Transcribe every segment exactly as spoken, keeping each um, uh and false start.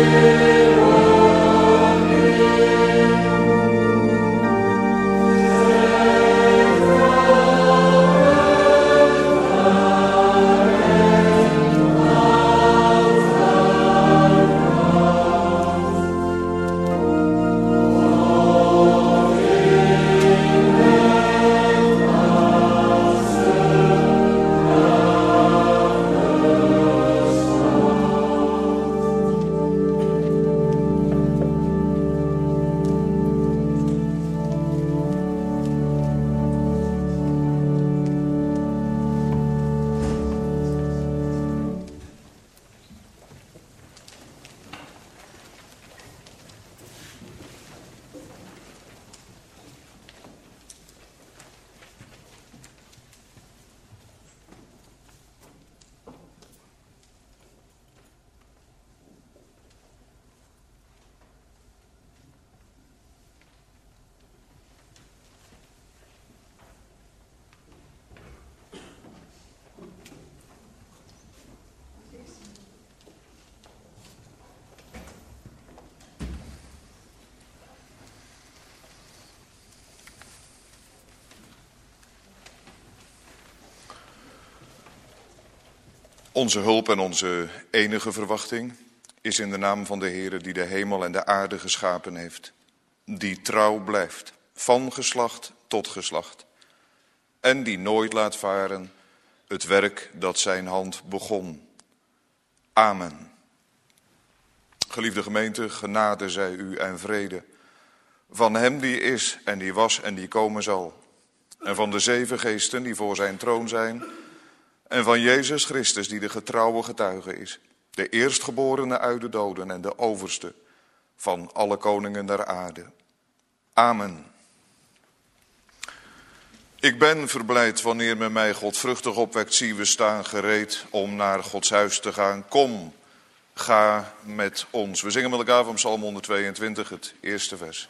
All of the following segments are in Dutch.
Onze hulp en onze enige verwachting is in de naam van de Heere die de hemel en de aarde geschapen heeft, die trouw blijft, van geslacht tot geslacht, en die nooit laat varen het werk dat zijn hand begon. Amen. Geliefde gemeente, genade zij u en vrede van hem die is en die was en die komen zal, en van de zeven geesten die voor zijn troon zijn, en van Jezus Christus die de getrouwe getuige is, de eerstgeborene uit de doden en de overste van alle koningen der aarde. Amen. Ik ben verblijd wanneer men mij godvruchtig opwekt, zie we staan gereed om naar Gods huis te gaan. Kom, ga met ons. We zingen met elkaar van Psalm honderdtweeëntwintig, het eerste vers.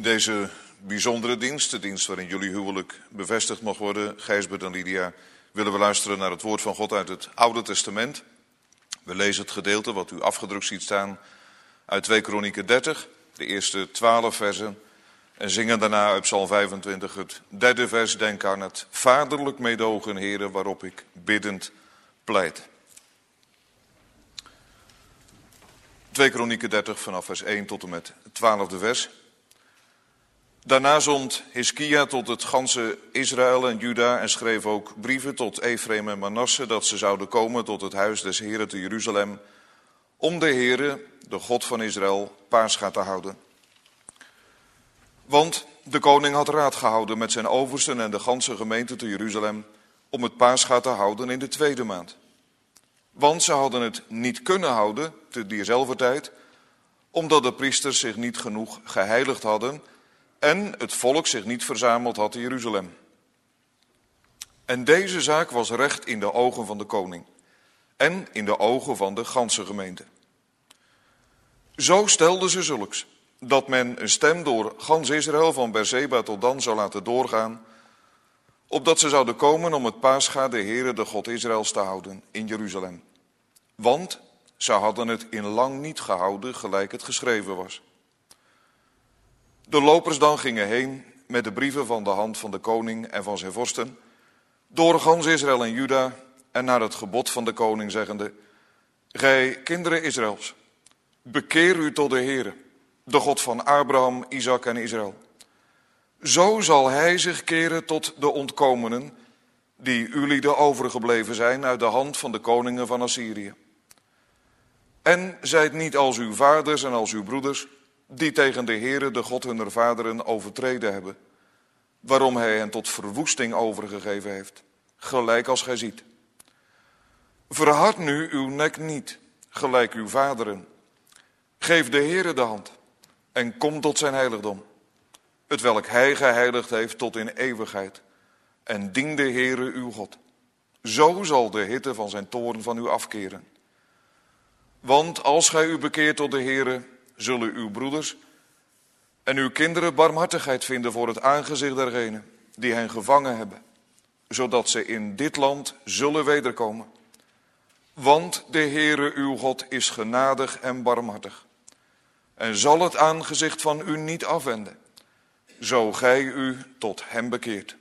In deze bijzondere dienst, de dienst waarin jullie huwelijk bevestigd mag worden, Gijsbert en Lydia, willen we luisteren naar het woord van God uit het Oude Testament. We lezen het gedeelte wat u afgedrukt ziet staan uit twee Kronieken dertig, de eerste twaalf versen, en zingen daarna uit Psalm vijfentwintig het derde vers, denk aan het vaderlijk meedogen, Heere, waarop ik biddend pleit. twee Kronieken dertig vanaf vers één tot en met het twaalfde vers. Daarna zond Hiskia tot het ganse Israël en Juda en schreef ook brieven tot Efraim en Manasse dat ze zouden komen tot het huis des Heren te Jeruzalem, om de Heere, de God van Israël, Pascha te houden. Want de koning had raad gehouden met zijn oversten en de ganse gemeente te Jeruzalem om het Pascha te houden in de tweede maand. Want ze hadden het niet kunnen houden te diezelfde tijd, omdat de priesters zich niet genoeg geheiligd hadden en het volk zich niet verzameld had in Jeruzalem. En deze zaak was recht in de ogen van de koning en in de ogen van de ganse gemeente. Zo stelden ze zulks, dat men een stem door gans Israël van Beerseba tot Dan zou laten doorgaan, opdat ze zouden komen om het Pascha de Heere, de God Israëls, te houden in Jeruzalem. Want ze hadden het in lang niet gehouden, gelijk het geschreven was. De lopers dan gingen heen met de brieven van de hand van de koning en van zijn vorsten, door gans Israël en Juda, en naar het gebod van de koning zeggende: Gij kinderen Israëls, bekeer u tot de Heere, de God van Abraham, Isaac en Israël. Zo zal hij zich keren tot de ontkomenen, die ulieden overgebleven zijn uit de hand van de koningen van Assyrië. En zijt niet als uw vaders en als uw broeders, die tegen de Heere, de God hunner vaderen, overtreden hebben, waarom hij hen tot verwoesting overgegeven heeft, gelijk als gij ziet. Verhard nu uw nek niet, gelijk uw vaderen. Geef de Heere de hand en kom tot zijn heiligdom, hetwelk hij geheiligd heeft tot in eeuwigheid, en dien de Heere uw God. Zo zal de hitte van zijn toorn van u afkeren. Want als gij u bekeert tot de Heere, zullen uw broeders en uw kinderen barmhartigheid vinden voor het aangezicht dergenen die hen gevangen hebben, zodat ze in dit land zullen wederkomen. Want de Heere uw God is genadig en barmhartig, en zal het aangezicht van u niet afwenden, zo gij u tot hem bekeert.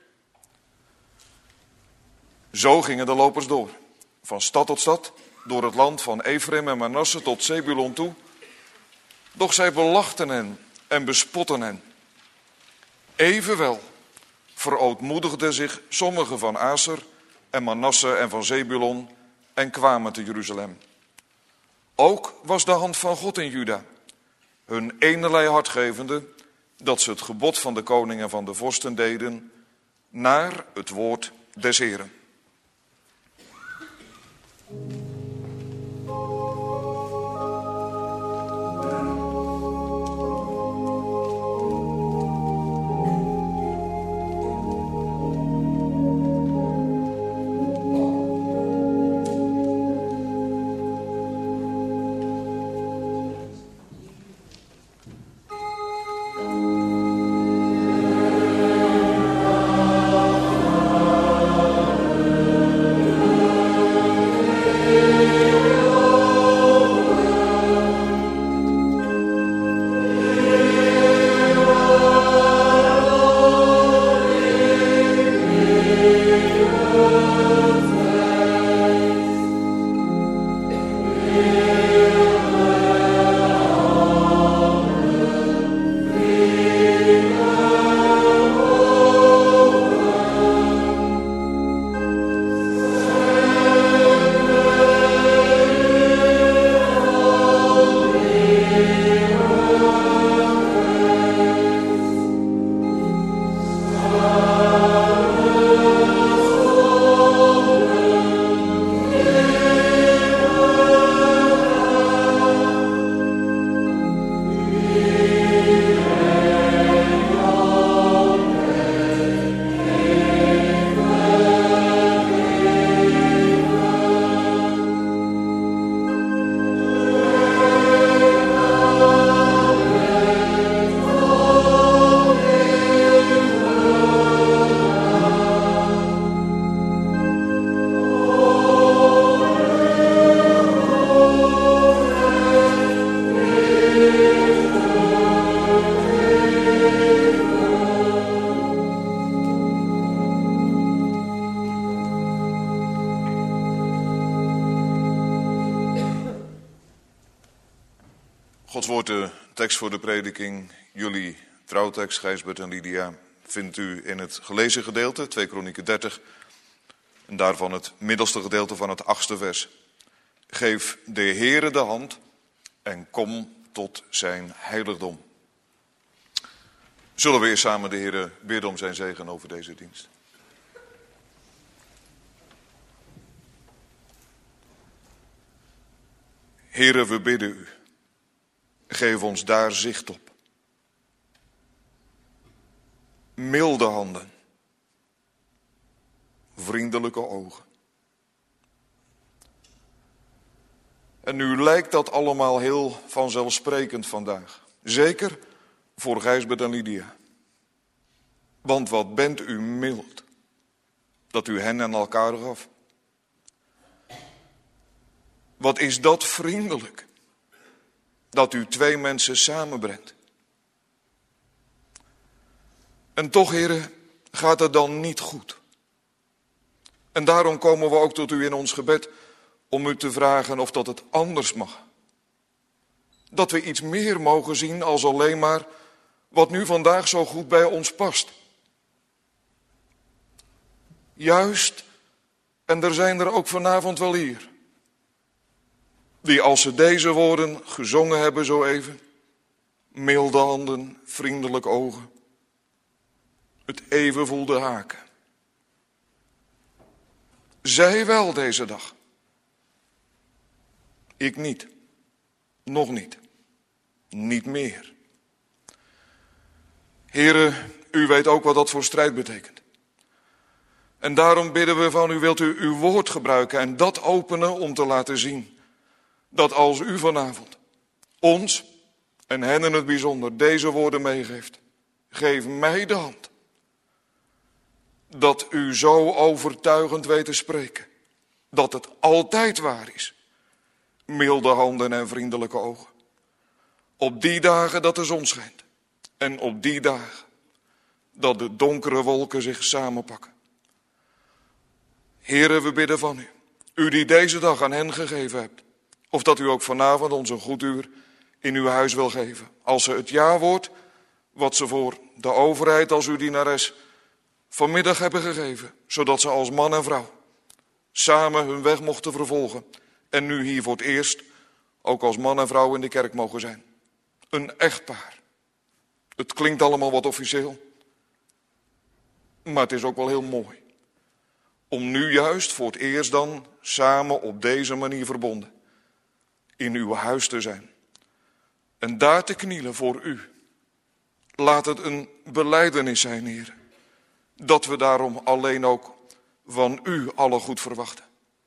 Zo gingen de lopers door, van stad tot stad, door het land van Efraim en Manasse tot Zebulon toe. Doch zij belachten hen en bespotten hen. Evenwel verootmoedigden zich sommigen van Aser en Manasse en van Zebulon en kwamen te Jeruzalem. Ook was de hand van God in Juda, hun enerlei hart gevende, dat ze het gebod van de koning en van de vorsten deden, naar het woord des Heren. Gods woord, de tekst voor de prediking, jullie trouwtekst, Gijsbert en Lydia, vindt u in het gelezen gedeelte, twee Kronieken dertig, en daarvan het middelste gedeelte van het achtste vers. Geef de Heere de hand en kom tot zijn heiligdom. Zullen we eerst samen de Heere bidden om zijn zegen over deze dienst. Heere, we bidden u. Geef ons daar zicht op. Milde handen. Vriendelijke ogen. En nu lijkt dat allemaal heel vanzelfsprekend vandaag. Zeker voor Gijsbert en Lydia. Want wat bent u mild, dat u hen en elkaar gaf. Wat is dat vriendelijk, dat u twee mensen samenbrengt. En toch, heren, gaat het dan niet goed. En daarom komen we ook tot u in ons gebed om u te vragen of dat het anders mag. Dat we iets meer mogen zien als alleen maar wat nu vandaag zo goed bij ons past. Juist, en er zijn er ook vanavond wel hier, die als ze deze woorden gezongen hebben zo even, milde handen, vriendelijk ogen, het even voelde haken. Zij wel deze dag. Ik niet. Nog niet. Niet meer. Heren, u weet ook wat dat voor strijd betekent. En daarom bidden we van u, wilt u uw woord gebruiken en dat openen om te laten zien dat als u vanavond ons en hen in het bijzonder deze woorden meegeeft, geef mij de hand. Dat u zo overtuigend weet te spreken, dat het altijd waar is. Milde handen en vriendelijke ogen. Op die dagen dat de zon schijnt en op die dagen dat de donkere wolken zich samenpakken. Heren, we bidden van u, u die deze dag aan hen gegeven hebt, of dat u ook vanavond ons een goed uur in uw huis wil geven. Als ze het ja-woord, wat ze voor de overheid als uw dienares vanmiddag hebben gegeven, zodat ze als man en vrouw samen hun weg mochten vervolgen en nu hier voor het eerst ook als man en vrouw in de kerk mogen zijn. Een echtpaar. Het klinkt allemaal wat officieel, maar het is ook wel heel mooi. Om nu juist voor het eerst dan samen op deze manier verbonden in uw huis te zijn. En daar te knielen voor u. Laat het een belijdenis zijn, Heer. Dat we daarom alleen ook van u alle goed verwachten.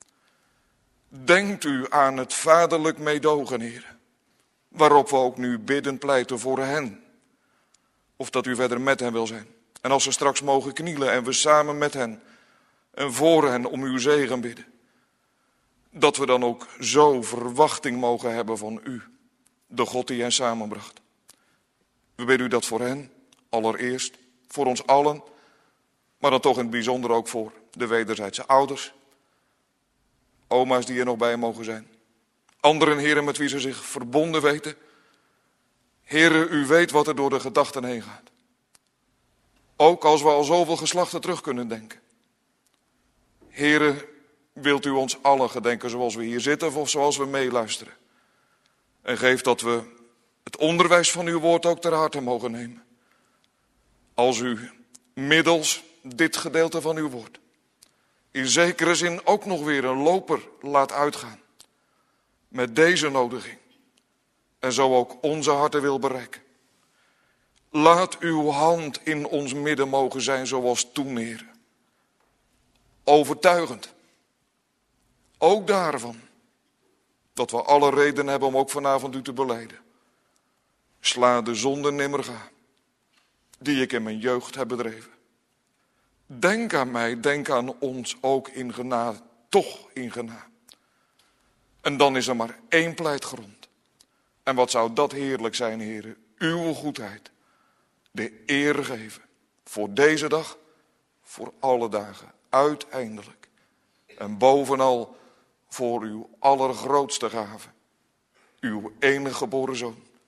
Denkt u aan het vaderlijk meedogen, Heer. Waarop we ook nu biddend pleiten voor hen. Of dat u verder met hen wil zijn. En als ze straks mogen knielen en we samen met hen en voor hen om uw zegen bidden. Dat we dan ook zo verwachting mogen hebben van u. De God die hen samenbracht. We bidden u dat voor hen, allereerst, voor ons allen. Maar dan toch in het bijzonder ook voor de wederzijdse ouders. Oma's die er nog bij mogen zijn. Anderen, heren, met wie ze zich verbonden weten. Heren, u weet wat er door de gedachten heen gaat. Ook als we al zoveel geslachten terug kunnen denken. Heren, wilt u ons allen gedenken zoals we hier zitten of zoals we meeluisteren. En geef dat we het onderwijs van uw woord ook ter harte mogen nemen. Als u middels dit gedeelte van uw woord in zekere zin ook nog weer een loper laat uitgaan. Met deze nodiging. En zo ook onze harten wil bereiken. Laat uw hand in ons midden mogen zijn zoals toen, Heer. Overtuigend. Ook daarvan. Dat we alle reden hebben om ook vanavond u te belijden. Sla de zonde nimmer ga. Die ik in mijn jeugd heb bedreven. Denk aan mij, denk aan ons ook in genade. Toch in genade. En dan is er maar één pleitgrond. En wat zou dat heerlijk zijn, heren. Uw goedheid. De eer geven. Voor deze dag. Voor alle dagen. Uiteindelijk. En bovenal voor uw allergrootste gave. Uw enige geboren zoon.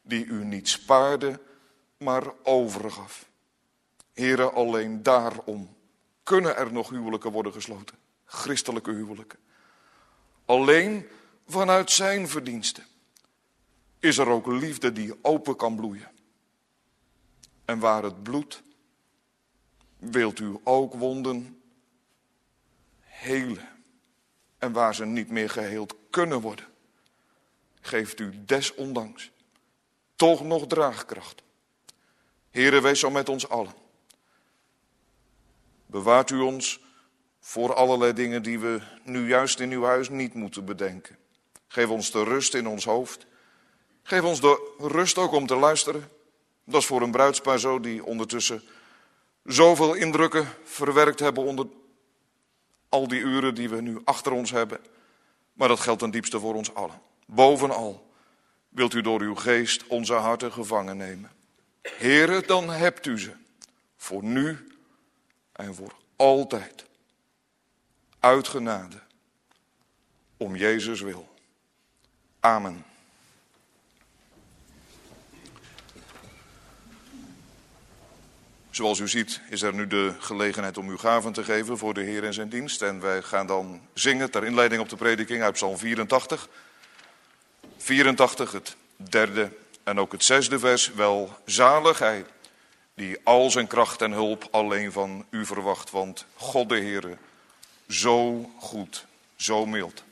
die u niet spaarde, maar overgaf. Here, alleen daarom kunnen er nog huwelijken worden gesloten. Christelijke huwelijken. Alleen vanuit zijn verdiensten is er ook liefde die open kan bloeien. En waar het bloedt, wilt u ook wonden helen. En waar ze niet meer geheeld kunnen worden, geeft u desondanks toch nog draagkracht. Heere, wees zo met ons allen. Bewaart u ons voor allerlei dingen die we nu juist in uw huis niet moeten bedenken. Geef ons de rust in ons hoofd. Geef ons de rust ook om te luisteren. Dat is voor een bruidspaar zo die ondertussen zoveel indrukken verwerkt hebben onder al die uren die we nu achter ons hebben. Maar dat geldt ten diepste voor ons allen. Bovenal wilt u door uw geest onze harten gevangen nemen. Heere, dan hebt u ze voor nu en voor altijd. Uit genade, om Jezus wil. Amen. Zoals u ziet is er nu de gelegenheid om uw gaven te geven voor de Heer en zijn dienst. En wij gaan dan zingen ter inleiding op de prediking uit Psalm vierentachtig. vierentachtig, het derde en ook het zesde vers. Welzalig hij die al zijn kracht en hulp alleen van u verwacht. Want God de Heere, zo goed, zo mild.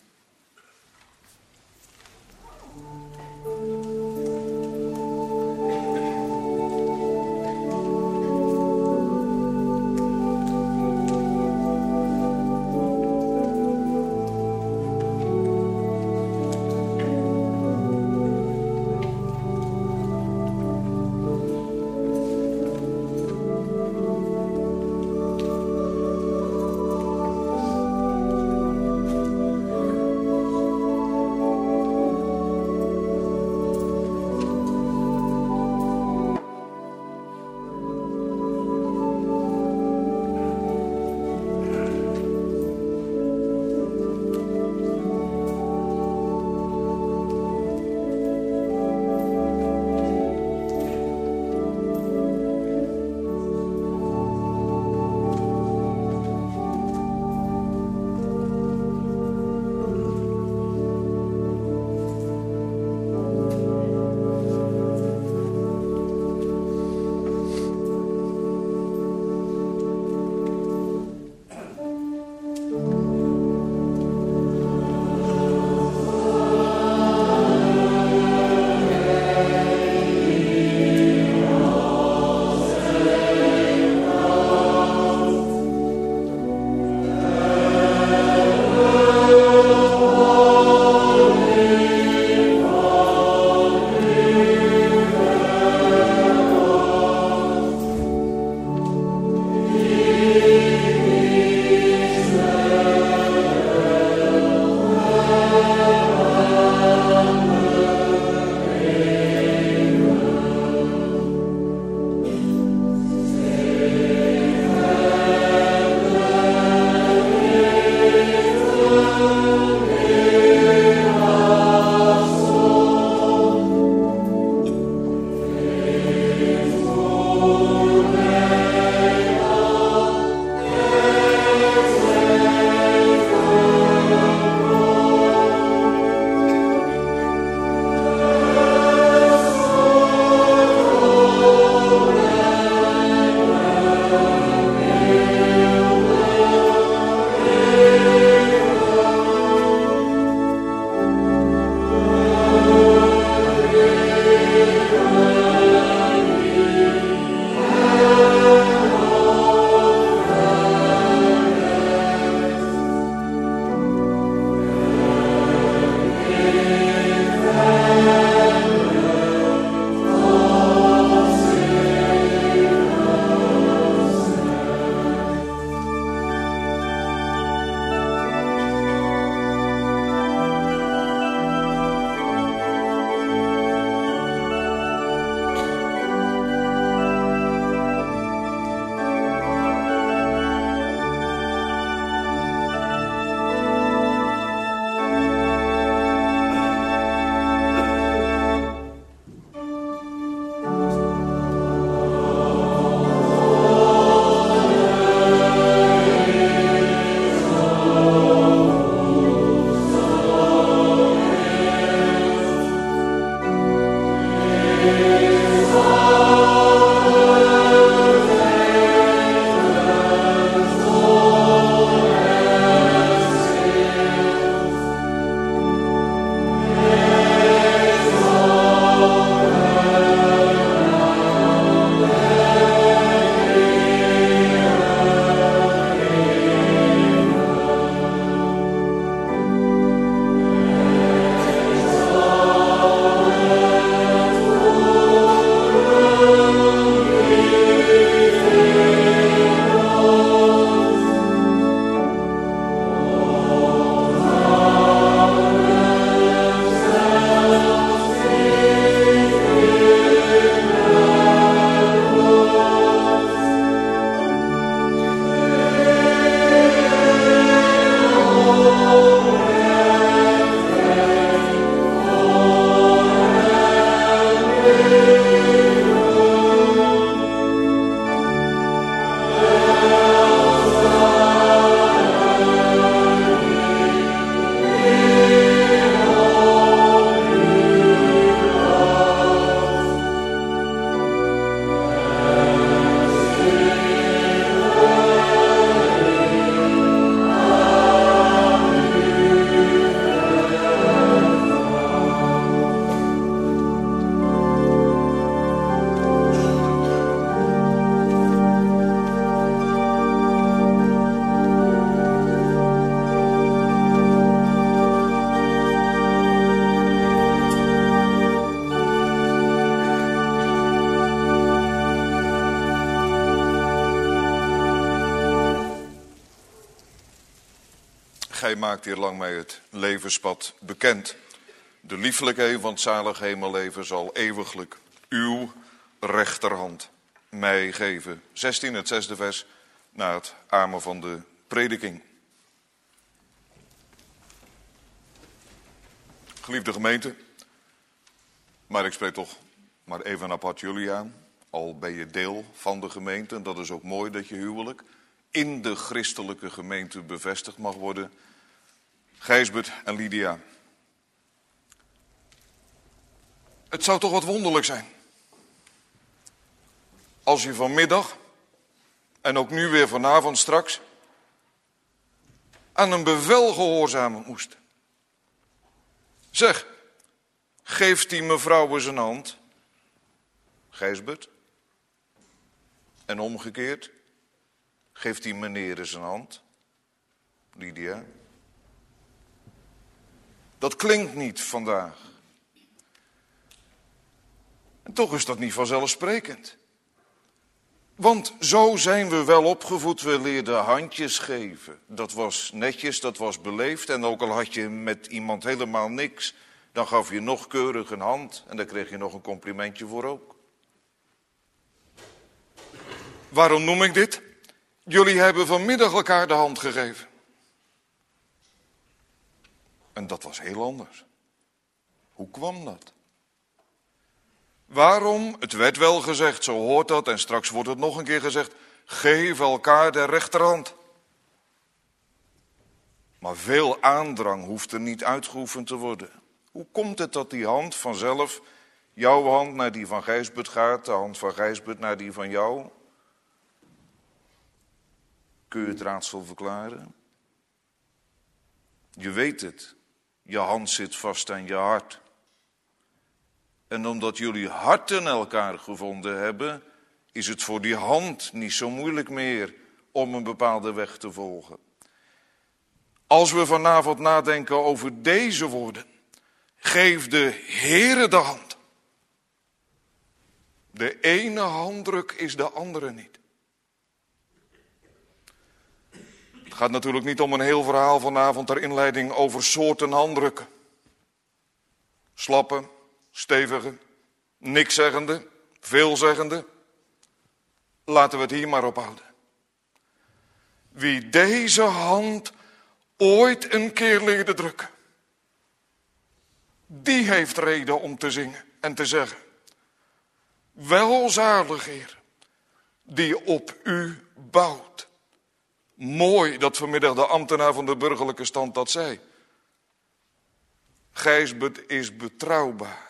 gij maakt hier lang mij het levenspad bekend. De liefelijkheid van het zalig hemelleven zal eeuwiglijk uw rechterhand mij geven. zestien, het zesde vers, na het amen van de prediking. Geliefde gemeente, maar ik spreek toch maar even apart jullie aan. Al ben je deel van de gemeente, en dat is ook mooi dat je huwelijk in de christelijke gemeente bevestigd mag worden. Gijsbert en Lydia. Het zou toch wat wonderlijk zijn als je vanmiddag, en ook nu weer vanavond straks, aan een bevel gehoorzamen moest. Zeg, geeft die mevrouw eens een hand, Gijsbert? En omgekeerd, geeft die meneer eens een hand, Lydia? Dat klinkt niet vandaag. En toch is dat niet vanzelfsprekend. Want zo zijn we wel opgevoed, we leerden handjes geven. Dat was netjes, dat was beleefd. En ook al had je met iemand helemaal niks, dan gaf je nog keurig een hand. En daar kreeg je nog een complimentje voor ook. Waarom noem ik dit? Jullie hebben vanmiddag elkaar de hand gegeven. En dat was heel anders. Hoe kwam dat? Waarom? Het werd wel gezegd, zo hoort dat, en straks wordt het nog een keer gezegd, geef elkaar de rechterhand. Maar veel aandrang hoeft er niet uitgeoefend te worden. Hoe komt het dat die hand vanzelf, jouw hand naar die van Gijsbert gaat, de hand van Gijsbert naar die van jou? Kun je het raadsel verklaren? Je weet het, je hand zit vast aan je hart. En omdat jullie harten elkaar gevonden hebben, is het voor die hand niet zo moeilijk meer om een bepaalde weg te volgen. Als we vanavond nadenken over deze woorden, geef de Heere de hand. De ene handdruk is de andere niet. Het gaat natuurlijk niet om een heel verhaal vanavond ter inleiding over soorten handdrukken. Slappe, stevige, nikszeggende, veelzeggende. Laten we het hier maar op houden. Wie deze hand ooit een keer leerde drukken, die heeft reden om te zingen en te zeggen: welzalig Heer, die op u bouwt. Mooi dat vanmiddag de ambtenaar van de burgerlijke stand dat zei. Gijsbert is betrouwbaar.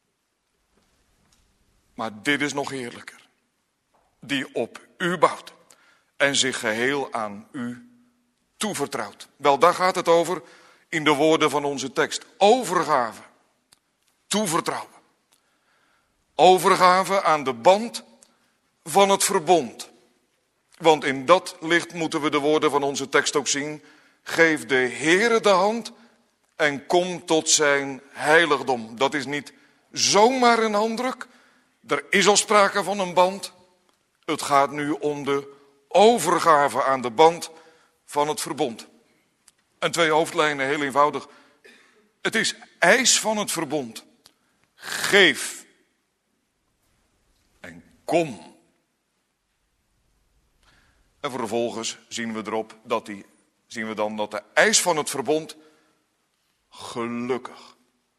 Maar dit is nog heerlijker. Die op u bouwt en zich geheel aan u toevertrouwt. Wel, daar gaat het over in de woorden van onze tekst. Overgave, toevertrouwen. Overgave aan de band van het verbond. Want in dat licht moeten we de woorden van onze tekst ook zien. Geef de Heere de hand en kom tot zijn heiligdom. Dat is niet zomaar een handdruk. Er is al sprake van een band. Het gaat nu om de overgave aan de band van het verbond. En twee hoofdlijnen, heel eenvoudig. Het is eis van het verbond. Geef en kom. En vervolgens zien we erop dat die, zien we dan dat de eis van het verbond gelukkig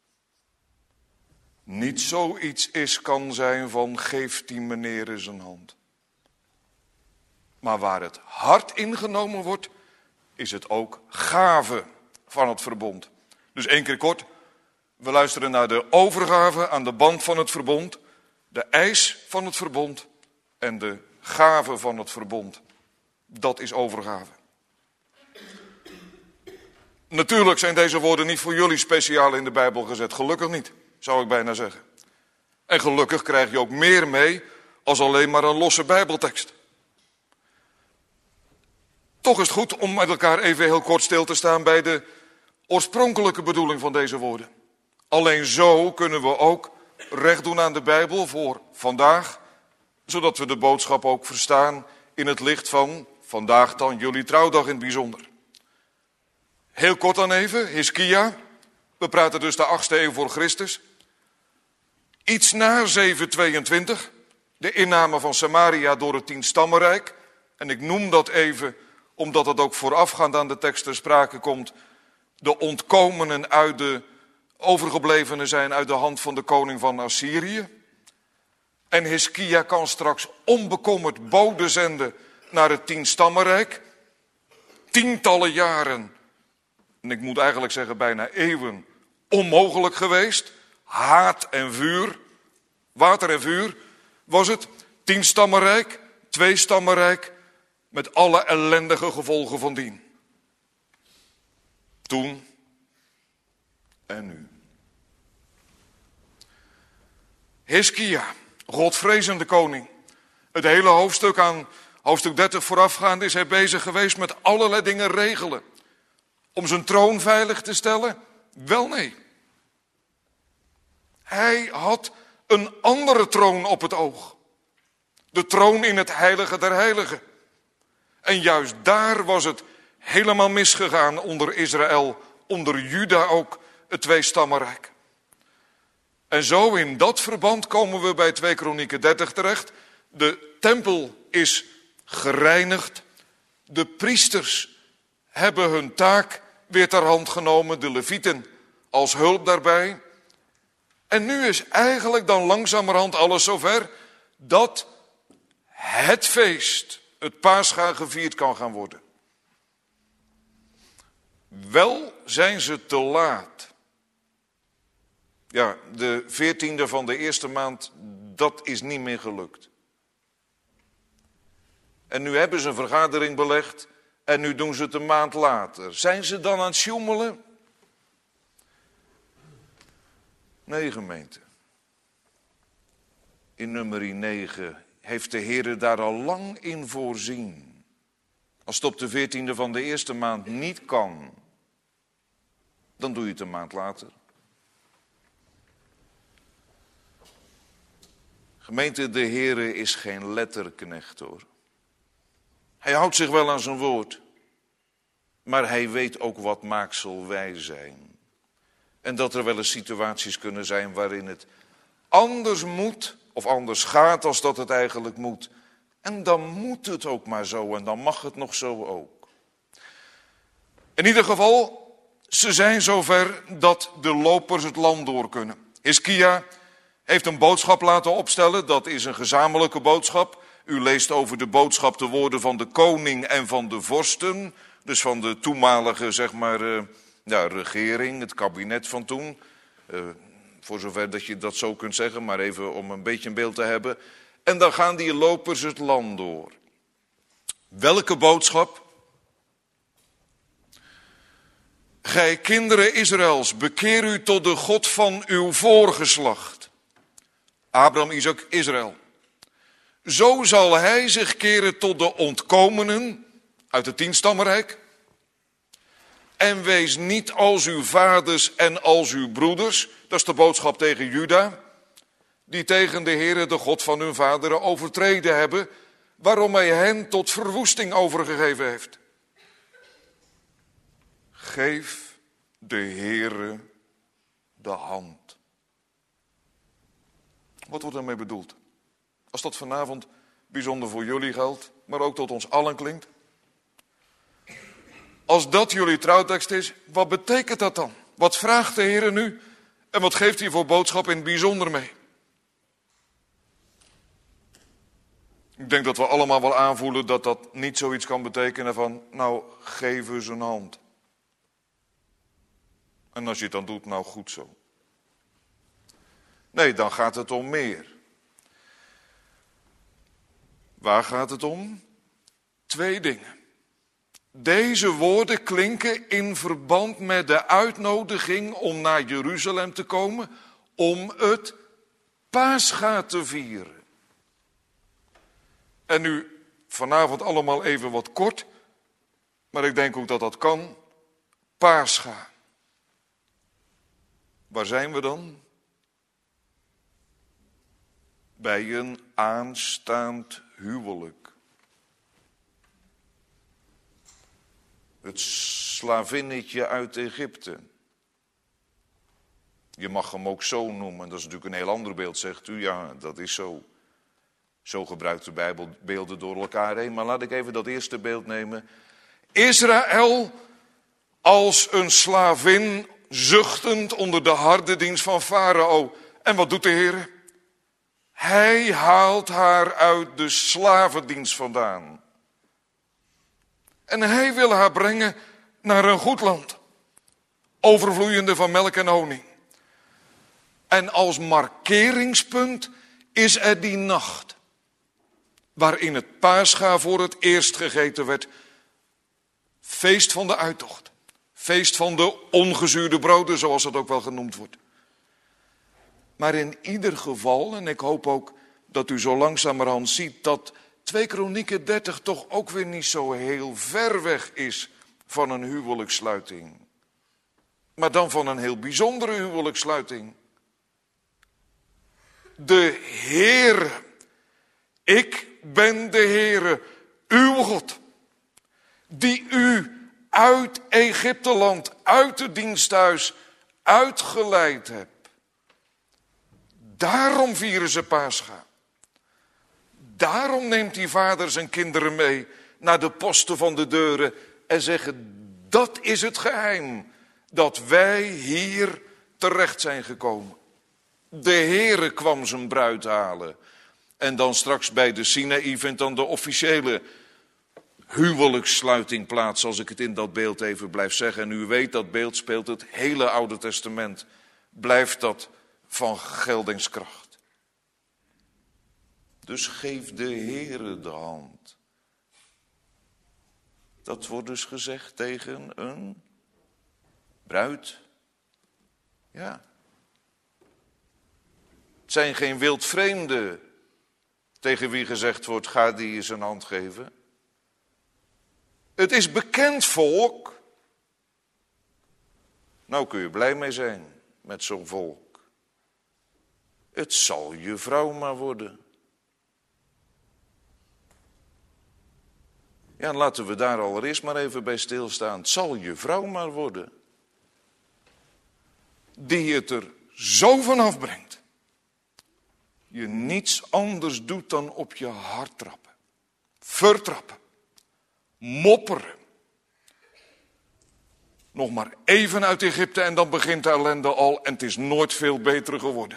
niet zoiets is kan zijn van geef die meneer eens een hand. Maar waar het hart ingenomen wordt, is het ook gave van het verbond. Dus één keer kort, we luisteren naar de overgave aan de band van het verbond, de eis van het verbond en de gave van het verbond. Dat is overgave. Natuurlijk zijn deze woorden niet voor jullie speciaal in de Bijbel gezet. Gelukkig niet, zou ik bijna zeggen. En gelukkig krijg je ook meer mee als alleen maar een losse Bijbeltekst. Toch is het goed om met elkaar even heel kort stil te staan bij de oorspronkelijke bedoeling van deze woorden. Alleen zo kunnen we ook recht doen aan de Bijbel voor vandaag, zodat we de boodschap ook verstaan in het licht van vandaag dan jullie trouwdag in het bijzonder. Heel kort dan even, Hiskia. We praten dus de achtste eeuw voor Christus. Iets na zevenhonderdtweeëntwintig, de inname van Samaria door het tienstammenrijk. En ik noem dat even omdat het ook voorafgaand aan de tekst ter sprake komt. De ontkomenen uit de overgeblevenen zijn uit de hand van de koning van Assyrië. En Hiskia kan straks onbekommerd bode zenden naar het tienstammenrijk. Tientallen jaren, en ik moet eigenlijk zeggen bijna eeuwen, onmogelijk geweest. Haat en vuur, water en vuur was het. Tienstammenrijk, tweestammenrijk, met alle ellendige gevolgen van dien. Toen en nu. Hiskia, godvrezende koning. Het hele hoofdstuk aan hoofdstuk dertig voorafgaand is hij bezig geweest met allerlei dingen regelen. Om zijn troon veilig te stellen? Wel nee. Hij had een andere troon op het oog. De troon in het heilige der heiligen. En juist daar was het helemaal misgegaan onder Israël, onder Juda ook, het tweestammenrijk. En zo in dat verband komen we bij twee Kronieken dertig terecht. De tempel is gereinigd. De priesters hebben hun taak weer ter hand genomen, de levieten als hulp daarbij. En nu is eigenlijk dan langzamerhand alles zover dat het feest, het Pascha, gevierd kan gaan worden. Wel zijn ze te laat. Ja, de veertiende van de eerste maand, dat is niet meer gelukt. En nu hebben ze een vergadering belegd en nu doen ze het een maand later. Zijn ze dan aan het sjoemelen? Nee, gemeente. In nummer negen heeft de Heer daar al lang in voorzien. Als het op de veertiende van de eerste maand niet kan, dan doe je het een maand later. Gemeente, de Heere is geen letterknecht hoor. Hij houdt zich wel aan zijn woord. Maar hij weet ook wat maaksel wij zijn. En dat er wel eens situaties kunnen zijn waarin het anders moet, of anders gaat als dat het eigenlijk moet. En dan moet het ook maar zo en dan mag het nog zo ook. In ieder geval, ze zijn zover dat de lopers het land door kunnen. Hiskia heeft een boodschap laten opstellen, dat is een gezamenlijke boodschap. U leest over de boodschap de woorden van de koning en van de vorsten, dus van de toenmalige, zeg maar, uh, ja, regering, het kabinet van toen. Uh, voor zover dat je dat zo kunt zeggen, maar even om een beetje een beeld te hebben. En dan gaan die lopers het land door. Welke boodschap? Gij kinderen Israëls, bekeer u tot de God van uw voorgeslacht. Abraham, Isaac, Israël. Zo zal hij zich keren tot de ontkomenen uit het tienstammenrijk. En wees niet als uw vaders en als uw broeders. Dat is de boodschap tegen Juda. Die tegen de Heere, de God van hun vaderen, overtreden hebben. Waarom hij hen tot verwoesting overgegeven heeft. Geef de Heere de hand. Wat wordt daarmee bedoeld? Als dat vanavond bijzonder voor jullie geldt, maar ook tot ons allen klinkt. Als dat jullie trouwtekst is, wat betekent dat dan? Wat vraagt de Heer nu en wat geeft hij voor boodschap in het bijzonder mee? Ik denk dat we allemaal wel aanvoelen dat dat niet zoiets kan betekenen van, nou, geef eens een hand. En als je het dan doet, nou goed zo. Nee, dan gaat het om meer. Waar gaat het om? Twee dingen. Deze woorden klinken in verband met de uitnodiging om naar Jeruzalem te komen, om het Pascha te vieren. En nu vanavond allemaal even wat kort, maar ik denk ook dat dat kan. Pascha. Waar zijn we dan? Bij een aanstaand huwelijk. Het slavinnetje uit Egypte. Je mag hem ook zo noemen. Dat is natuurlijk een heel ander beeld, zegt u. Ja, dat is zo. Zo gebruikt de Bijbel beelden door elkaar heen. Maar laat ik even dat eerste beeld nemen. Israël als een slavin, zuchtend onder de harde dienst van Farao. En wat doet de Heer? Hij haalt haar uit de slavendienst vandaan. En hij wil haar brengen naar een goed land. Overvloeiende van melk en honing. En als markeringspunt is er die nacht. Waarin het Pascha voor het eerst gegeten werd. Feest van de uittocht. Feest van de ongezuurde broden, zoals het ook wel genoemd wordt. Maar in ieder geval, en ik hoop ook dat u zo langzamerhand ziet dat twee Kronieken dertig toch ook weer niet zo heel ver weg is van een huwelijkssluiting. Maar dan van een heel bijzondere huwelijkssluiting. De Heere, ik ben de Heere, uw God, die u uit Egypteland, uit het diensthuis, uitgeleid hebt. Daarom vieren ze Pascha. Daarom neemt die vader zijn kinderen mee naar de posten van de deuren en zeggen, dat is het geheim dat wij hier terecht zijn gekomen. De Heere kwam zijn bruid halen. En dan straks bij de Sinaï vindt dan de officiële huwelijkssluiting plaats, als ik het in dat beeld even blijf zeggen. En u weet, dat beeld speelt het hele Oude Testament. Blijft dat van geldingskracht. Dus geef de Heere de hand. Dat wordt dus gezegd tegen een bruid. Ja. Het zijn geen wildvreemden tegen wie gezegd wordt, ga die eens een hand geven. Het is bekend volk. Nou kun je blij mee zijn met zo'n volk. Het zal je vrouw maar worden. Ja, en laten we daar allereerst maar even bij stilstaan. Het zal je vrouw maar worden. Die het er zo van afbrengt. Je niets anders doet dan op je hart trappen. Vertrappen. Mopperen. Nog maar even uit Egypte en dan begint de ellende al en het is nooit veel beter geworden.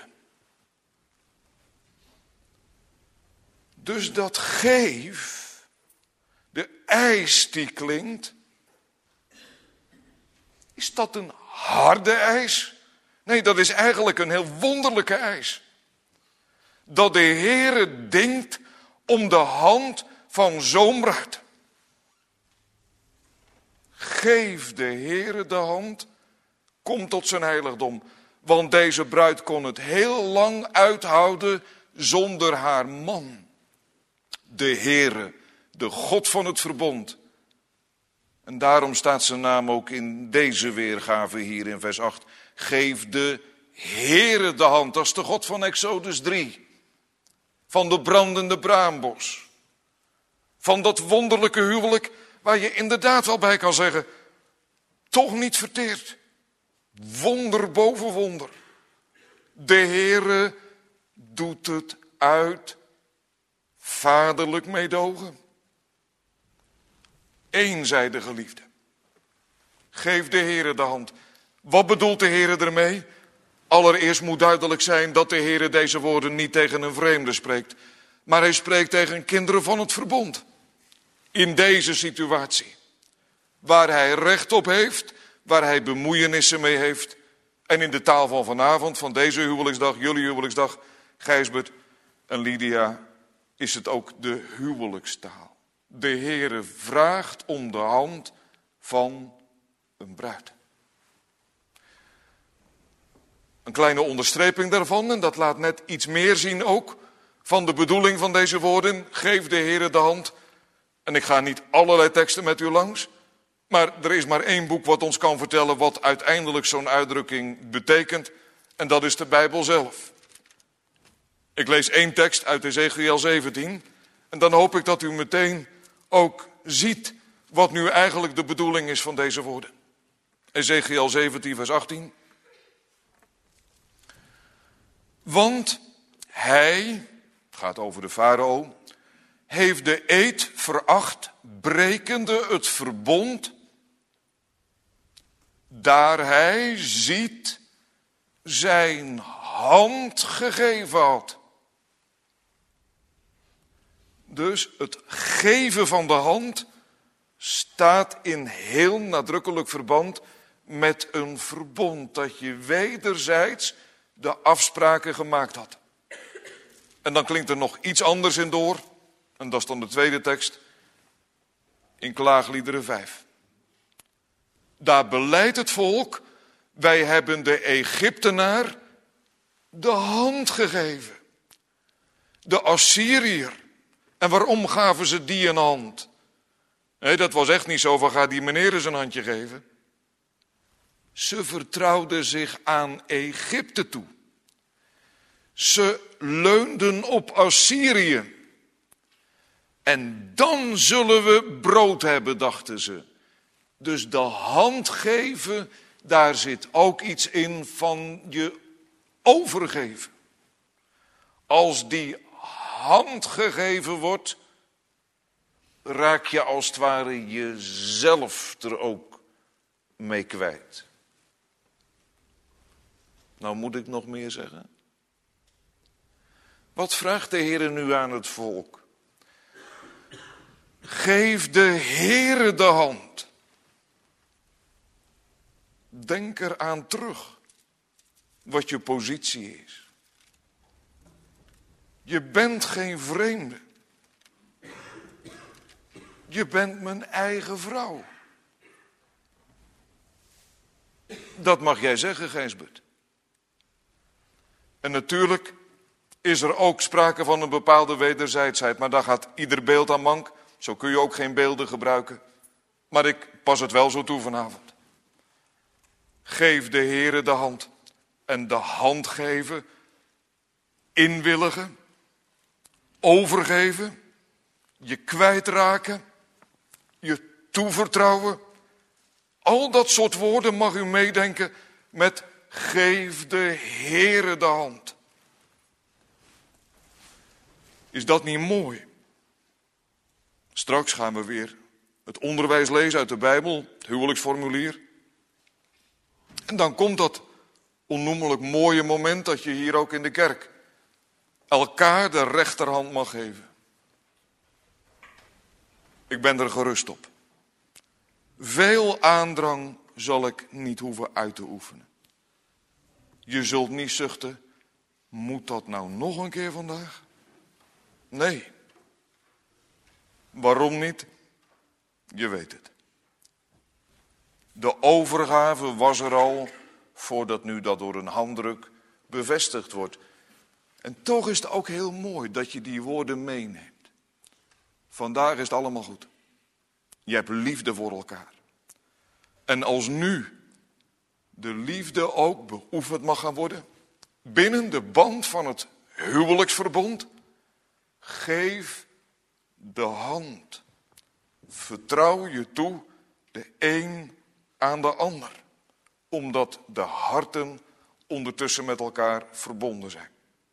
Dus dat geef, de eis die klinkt, is dat een harde eis? Nee, dat is eigenlijk een heel wonderlijke eis. Dat de Heere denkt om de hand van zo'n bruid. Geef de Heere de hand, kom tot zijn heiligdom. Want deze bruid kon het heel lang uithouden zonder haar man. De Heere, de God van het verbond. En daarom staat zijn naam ook in deze weergave hier in vers acht. Geef de Heere de hand, dat is de God van Exodus drie. Van de brandende braambos. Van dat wonderlijke huwelijk waar je inderdaad wel bij kan zeggen, toch niet verteerd. Wonder boven wonder. De Heere doet het uit vaderlijk meedogen. Eenzijdige geliefde. Geef de Heere de hand. Wat bedoelt de Heere ermee? Allereerst moet duidelijk zijn dat de Heere deze woorden niet tegen een vreemde spreekt. Maar hij spreekt tegen kinderen van het verbond. In deze situatie. Waar hij recht op heeft. Waar hij bemoeienissen mee heeft. En in de taal van vanavond, van deze huwelijksdag, jullie huwelijksdag, Gijsbert en Lydia, is het ook de huwelijkstaal. De Heere vraagt om de hand van een bruid. Een kleine onderstreping daarvan, en dat laat net iets meer zien ook, van de bedoeling van deze woorden. Geef de Heere de hand. En ik ga niet allerlei teksten met u langs, maar er is maar één boek wat ons kan vertellen wat uiteindelijk zo'n uitdrukking betekent. En dat is de Bijbel zelf. Ik lees één tekst uit Ezechiël zeventien. En dan hoop ik dat u meteen ook ziet wat nu eigenlijk de bedoeling is van deze woorden. Ezechiel zeventien vers achttien. Want hij, het gaat over de farao, heeft de eed veracht, brekende het verbond, daar hij ziet zijn hand gegeven had. Dus het geven van de hand staat in heel nadrukkelijk verband met een verbond dat je wederzijds de afspraken gemaakt had. En dan klinkt er nog iets anders in door, en dat is dan de tweede tekst, in Klaagliederen vijf. Daar belijdt het volk, wij hebben de Egyptenaar de hand gegeven. De Assyriër. En waarom gaven ze die een hand? Nee, dat was echt niet zo van ga die meneer eens een handje geven. Ze vertrouwden zich aan Egypte toe. Ze leunden op Assyrië. En dan zullen we brood hebben, dachten ze. Dus de hand geven, daar zit ook iets in van je overgeven. Als die hand gegeven wordt, raak je als het ware jezelf er ook mee kwijt. Nou moet ik nog meer zeggen. Wat vraagt de Heer nu aan het volk? Geef de Heere de hand. Denk eraan terug wat je positie is. Je bent geen vreemde. Je bent mijn eigen vrouw. Dat mag jij zeggen, Gijsbert. En natuurlijk is er ook sprake van een bepaalde wederzijdsheid. Maar daar gaat ieder beeld aan mank. Zo kun je ook geen beelden gebruiken. Maar ik pas het wel zo toe vanavond. Geef de Heere de hand. En de hand geven. Inwilligen. Overgeven. Je kwijtraken. Je toevertrouwen. Al dat soort woorden mag u meedenken met geef de Heere de hand. Is dat niet mooi? Straks gaan we weer het onderwijs lezen uit de Bijbel, het huwelijksformulier. En dan komt dat onnoemelijk mooie moment dat je hier ook in de kerk elkaar de rechterhand mag geven. Ik ben er gerust op. Veel aandrang zal ik niet hoeven uit te oefenen. Je zult niet zuchten, moet dat nou nog een keer vandaag? Nee. Waarom niet? Je weet het. De overgave was er al, voordat nu dat door een handdruk bevestigd wordt. En toch is het ook heel mooi dat je die woorden meeneemt. Vandaag is het allemaal goed. Je hebt liefde voor elkaar. En als nu de liefde ook beoefend mag gaan worden, binnen de band van het huwelijksverbond, geef de hand. Vertrouw je toe de een aan de ander. Omdat de harten ondertussen met elkaar verbonden zijn.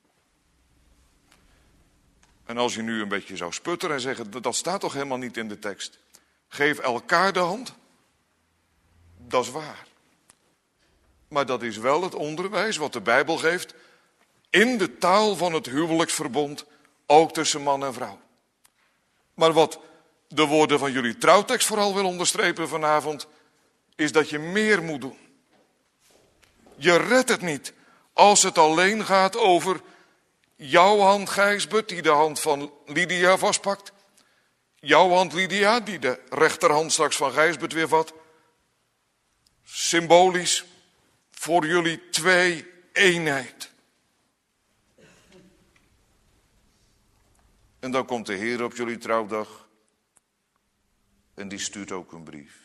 En als je nu een beetje zou sputteren en zeggen, dat staat toch helemaal niet in de tekst. Geef elkaar de hand. Dat is waar. Maar dat is wel het onderwijs wat de Bijbel geeft in de taal van het huwelijksverbond, ook tussen man en vrouw. Maar wat de woorden van jullie trouwtekst vooral wil onderstrepen vanavond, is dat je meer moet doen. Je redt het niet als het alleen gaat over jouw hand, Gijsbert, die de hand van Lydia vastpakt. Jouw hand, Lydia, die de rechterhand straks van Gijsbert weer vat. Symbolisch voor jullie twee eenheid. En dan komt de Heer op jullie trouwdag en die stuurt ook een brief.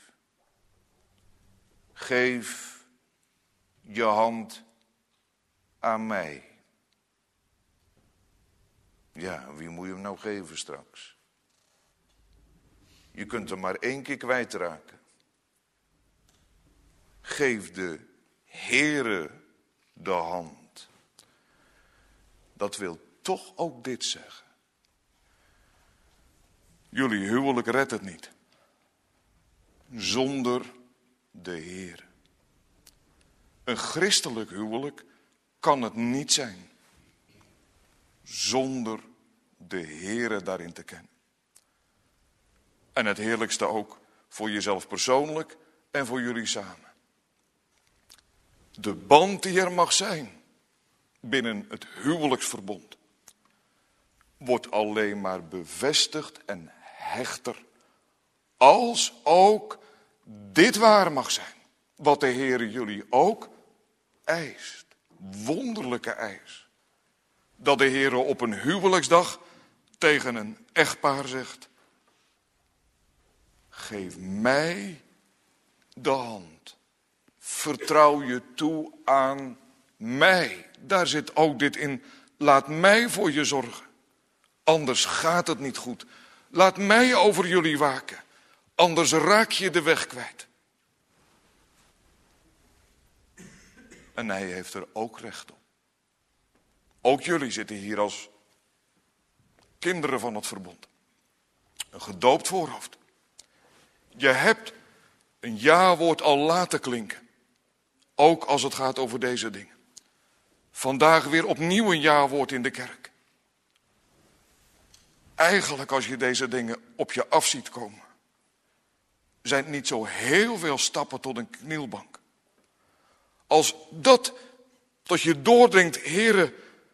Geef je hand aan mij. Ja, wie moet je hem nou geven straks? Je kunt hem maar één keer kwijtraken. Geef de Heere de hand. Dat wil toch ook dit zeggen. Jullie huwelijk redt het niet. Zonder de Heere. Een christelijk huwelijk kan het niet zijn. Zonder de Heere daarin te kennen. En het heerlijkste ook voor jezelf persoonlijk en voor jullie samen. De band die er mag zijn binnen het huwelijksverbond wordt alleen maar bevestigd en hechter als ook dit waar mag zijn. Wat de Heere jullie ook eist. Wonderlijke eis. Dat de Heere op een huwelijksdag tegen een echtpaar zegt: geef mij de hand. Vertrouw je toe aan mij. Daar zit ook dit in. Laat mij voor je zorgen. Anders gaat het niet goed. Laat mij over jullie waken. Anders raak je de weg kwijt. En hij heeft er ook recht op. Ook jullie zitten hier als kinderen van het verbond. Een gedoopt voorhoofd. Je hebt een ja-woord al laten klinken. Ook als het gaat over deze dingen. Vandaag weer opnieuw een ja-woord in de kerk. Eigenlijk als je deze dingen op je af ziet komen, zijn het niet zo heel veel stappen tot een knielbank. Als dat tot je doordringt, Heere,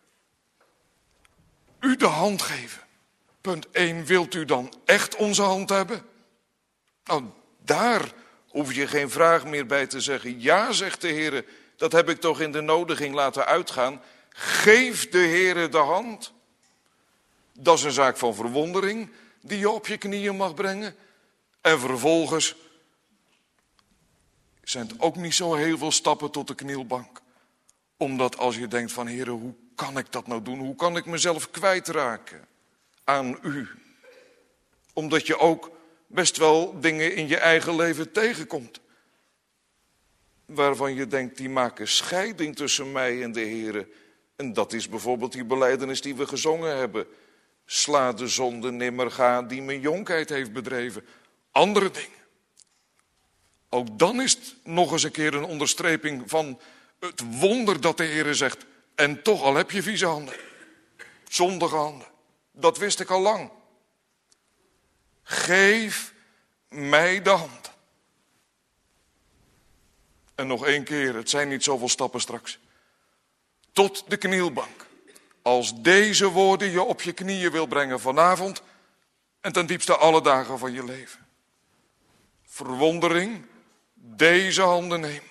u de hand geven. Punt één, wilt u dan echt onze hand hebben? Nou, daar hoef je geen vraag meer bij te zeggen. Ja, zegt de Heere, dat heb ik toch in de nodiging laten uitgaan. Geef de Heere de hand. Dat is een zaak van verwondering die je op je knieën mag brengen. En vervolgens zijn het ook niet zo heel veel stappen tot de knielbank. Omdat als je denkt van Heere, hoe kan ik dat nou doen? Hoe kan ik mezelf kwijtraken aan u? Omdat je ook best wel dingen in je eigen leven tegenkomt. Waarvan je denkt, die maken scheiding tussen mij en de Heere. En dat is bijvoorbeeld die belijdenis die we gezongen hebben. Sla de zonde nimmer gaan die mijn jonkheid heeft bedreven. Andere dingen. Ook dan is het nog eens een keer een onderstreping van het wonder dat de Heere zegt. En toch al heb je vieze handen. Zondige handen. Dat wist ik al lang. Geef mij de hand. En nog één keer, het zijn niet zoveel stappen straks. Tot de knielbank. Als deze woorden je op je knieën wil brengen vanavond en ten diepste alle dagen van je leven. Verwondering, deze handen nemen.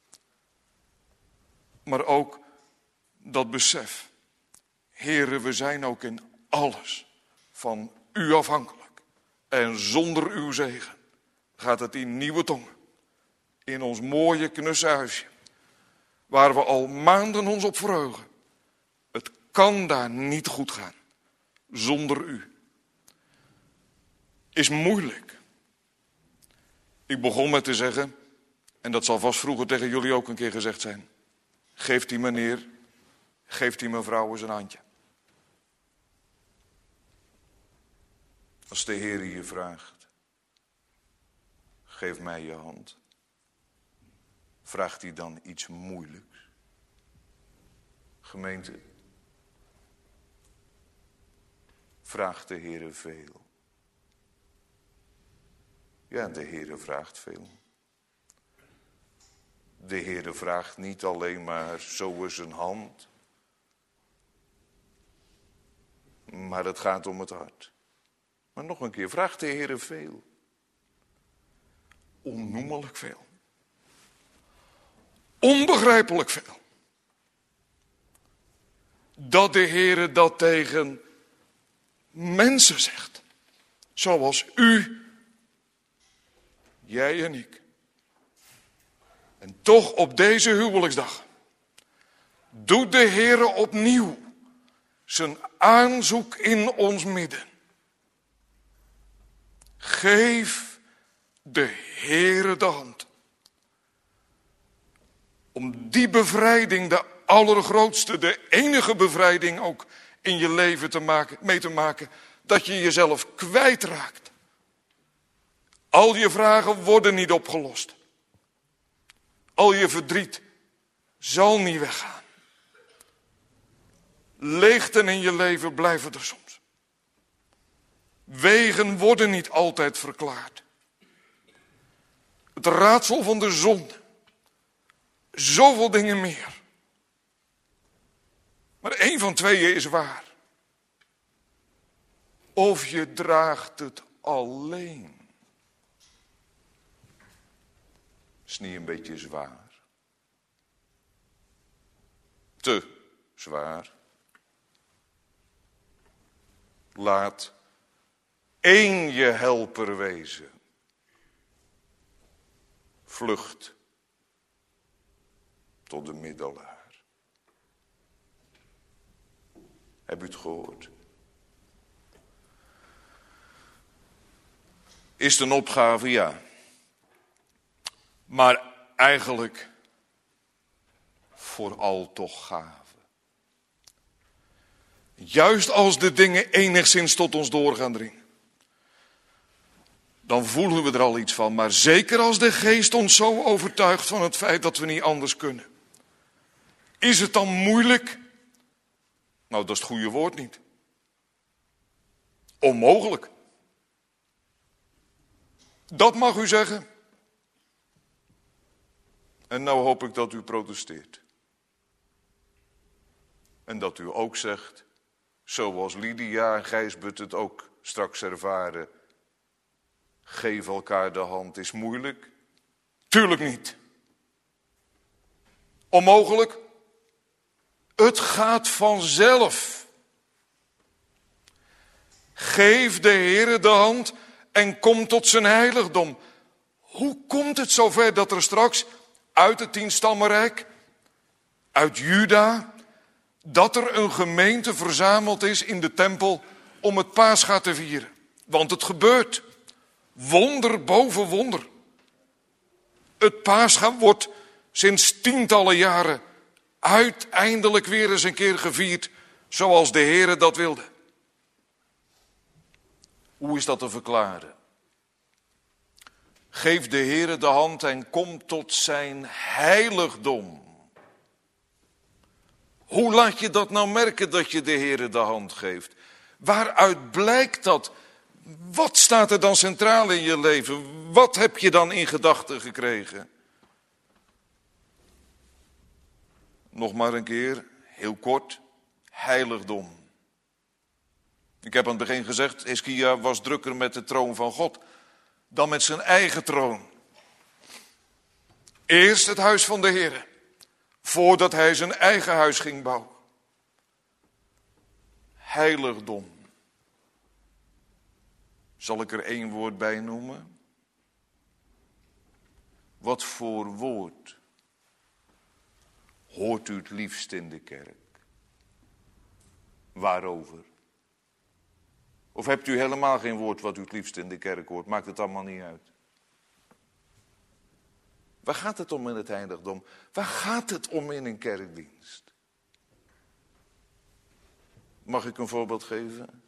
Maar ook dat besef. Heere, we zijn ook in alles van u afhankelijk. En zonder uw zegen gaat het in nieuwe tongen. In ons mooie knusse huisje. Waar we al maanden ons op verheugen. Het kan daar niet goed gaan. Zonder u. Is moeilijk. Ik begon met te zeggen, en dat zal vast vroeger tegen jullie ook een keer gezegd zijn. Geeft die meneer, geeft die mevrouw eens een handje. Als de Heer je vraagt, geef mij je hand. Vraagt hij dan iets moeilijks? Gemeente, vraagt de Heere veel. Ja, de Heere vraagt veel. De Heere vraagt niet alleen maar zo eens een hand. Maar het gaat om het hart. Maar nog een keer, vraagt de Heere veel. Onnoemelijk veel. Onbegrijpelijk veel. Dat de Heere dat tegen mensen zegt. Zoals u, jij en ik. En toch op deze huwelijksdag doet de Heere opnieuw zijn aanzoek in ons midden. Geef de Heere de hand. Om die bevrijding, de allergrootste, de enige bevrijding ook in je leven te maken, mee te maken, dat je jezelf kwijtraakt. Al je vragen worden niet opgelost. Al je verdriet zal niet weggaan. Leegten in je leven blijven er soms. Wegen worden niet altijd verklaard. Het raadsel van de zonde. Zoveel dingen meer. Maar één van tweeën is waar. Of je draagt het alleen. Is niet een beetje zwaar? Te zwaar. Laat één je helper wezen. Vlucht tot de middelaar. Heb u het gehoord? Is het een opgave? Ja. Maar eigenlijk vooral toch gave. Juist als de dingen enigszins tot ons door gaan dringen. Dan voelen we er al iets van. Maar zeker als de geest ons zo overtuigt van het feit dat we niet anders kunnen. Is het dan moeilijk? Nou, dat is het goede woord niet. Onmogelijk. Dat mag u zeggen. En nou hoop ik dat u protesteert. En dat u ook zegt, zoals Lydia en Gijsbert het ook straks ervaren. Geef elkaar de hand, is moeilijk? Tuurlijk niet. Onmogelijk? Het gaat vanzelf. Geef de Heere de hand en kom tot zijn heiligdom. Hoe komt het zover dat er straks uit het tienstammenrijk, uit Juda, dat er een gemeente verzameld is in de tempel om het Pascha te vieren? Want het gebeurt. Wonder boven wonder. Het Pascha wordt sinds tientallen jaren uiteindelijk weer eens een keer gevierd zoals de Heere dat wilde. Hoe is dat te verklaren? Geef de Heere de hand en kom tot zijn heiligdom. Hoe laat je dat nou merken dat je de Heere de hand geeft? Waaruit blijkt dat? Wat staat er dan centraal in je leven? Wat heb je dan in gedachten gekregen? Nog maar een keer, heel kort, heiligdom. Ik heb aan het begin gezegd, Hizkia was drukker met de troon van God dan met zijn eigen troon. Eerst het huis van de Heere, voordat hij zijn eigen huis ging bouwen. Heiligdom. Zal ik er één woord bij noemen? Wat voor woord hoort u het liefst in de kerk? Waarover? Of hebt u helemaal geen woord wat u het liefst in de kerk hoort? Maakt het allemaal niet uit. Waar gaat het om in het heiligdom? Waar gaat het om in een kerkdienst? Mag ik een voorbeeld geven?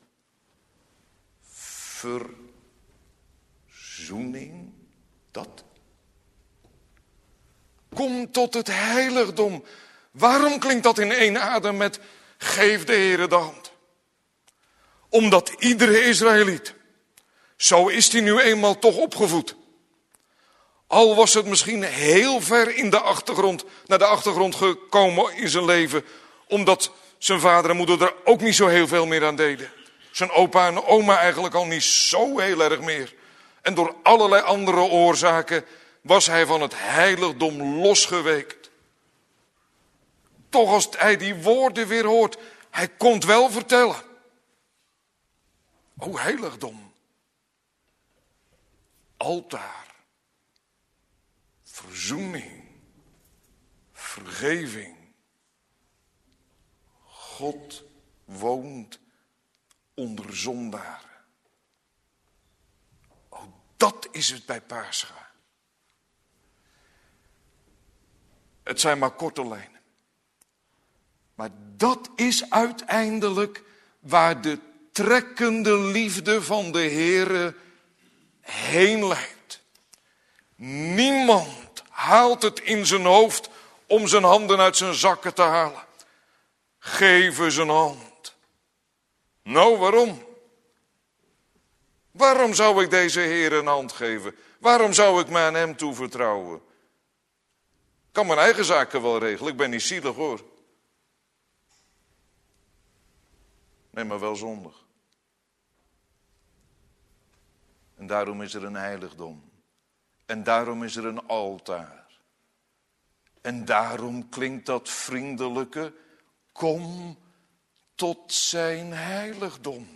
Verzoening, dat. Kom tot het heiligdom. Waarom klinkt dat in één adem met geef de Heere de hand? Omdat iedere Israëliet, zo is hij nu eenmaal toch opgevoed. Al was het misschien heel ver in de achtergrond, naar de achtergrond gekomen in zijn leven, omdat zijn vader en moeder er ook niet zo heel veel meer aan deden. Zijn opa en oma eigenlijk al niet zo heel erg meer. En door allerlei andere oorzaken was hij van het heiligdom losgeweekt. Toch als hij die woorden weer hoort, hij kon het wel vertellen. O heiligdom. Altaar. Verzoening. Vergeving. God woont onder zondaren. dat is het bij Pascha. Het zijn maar korte lijnen. Maar dat is uiteindelijk waar de trekkende liefde van de Heere heen leidt. Niemand haalt het in zijn hoofd om zijn handen uit zijn zakken te halen. Geef eens een hand. Nou, waarom? Waarom zou ik deze Heer een hand geven? Waarom zou ik mij aan hem toevertrouwen? Ik kan mijn eigen zaken wel regelen, ik ben niet zielig hoor. Nee, maar wel zondig. En daarom is er een heiligdom. En daarom is er een altaar. En daarom klinkt dat vriendelijke, kom tot zijn heiligdom.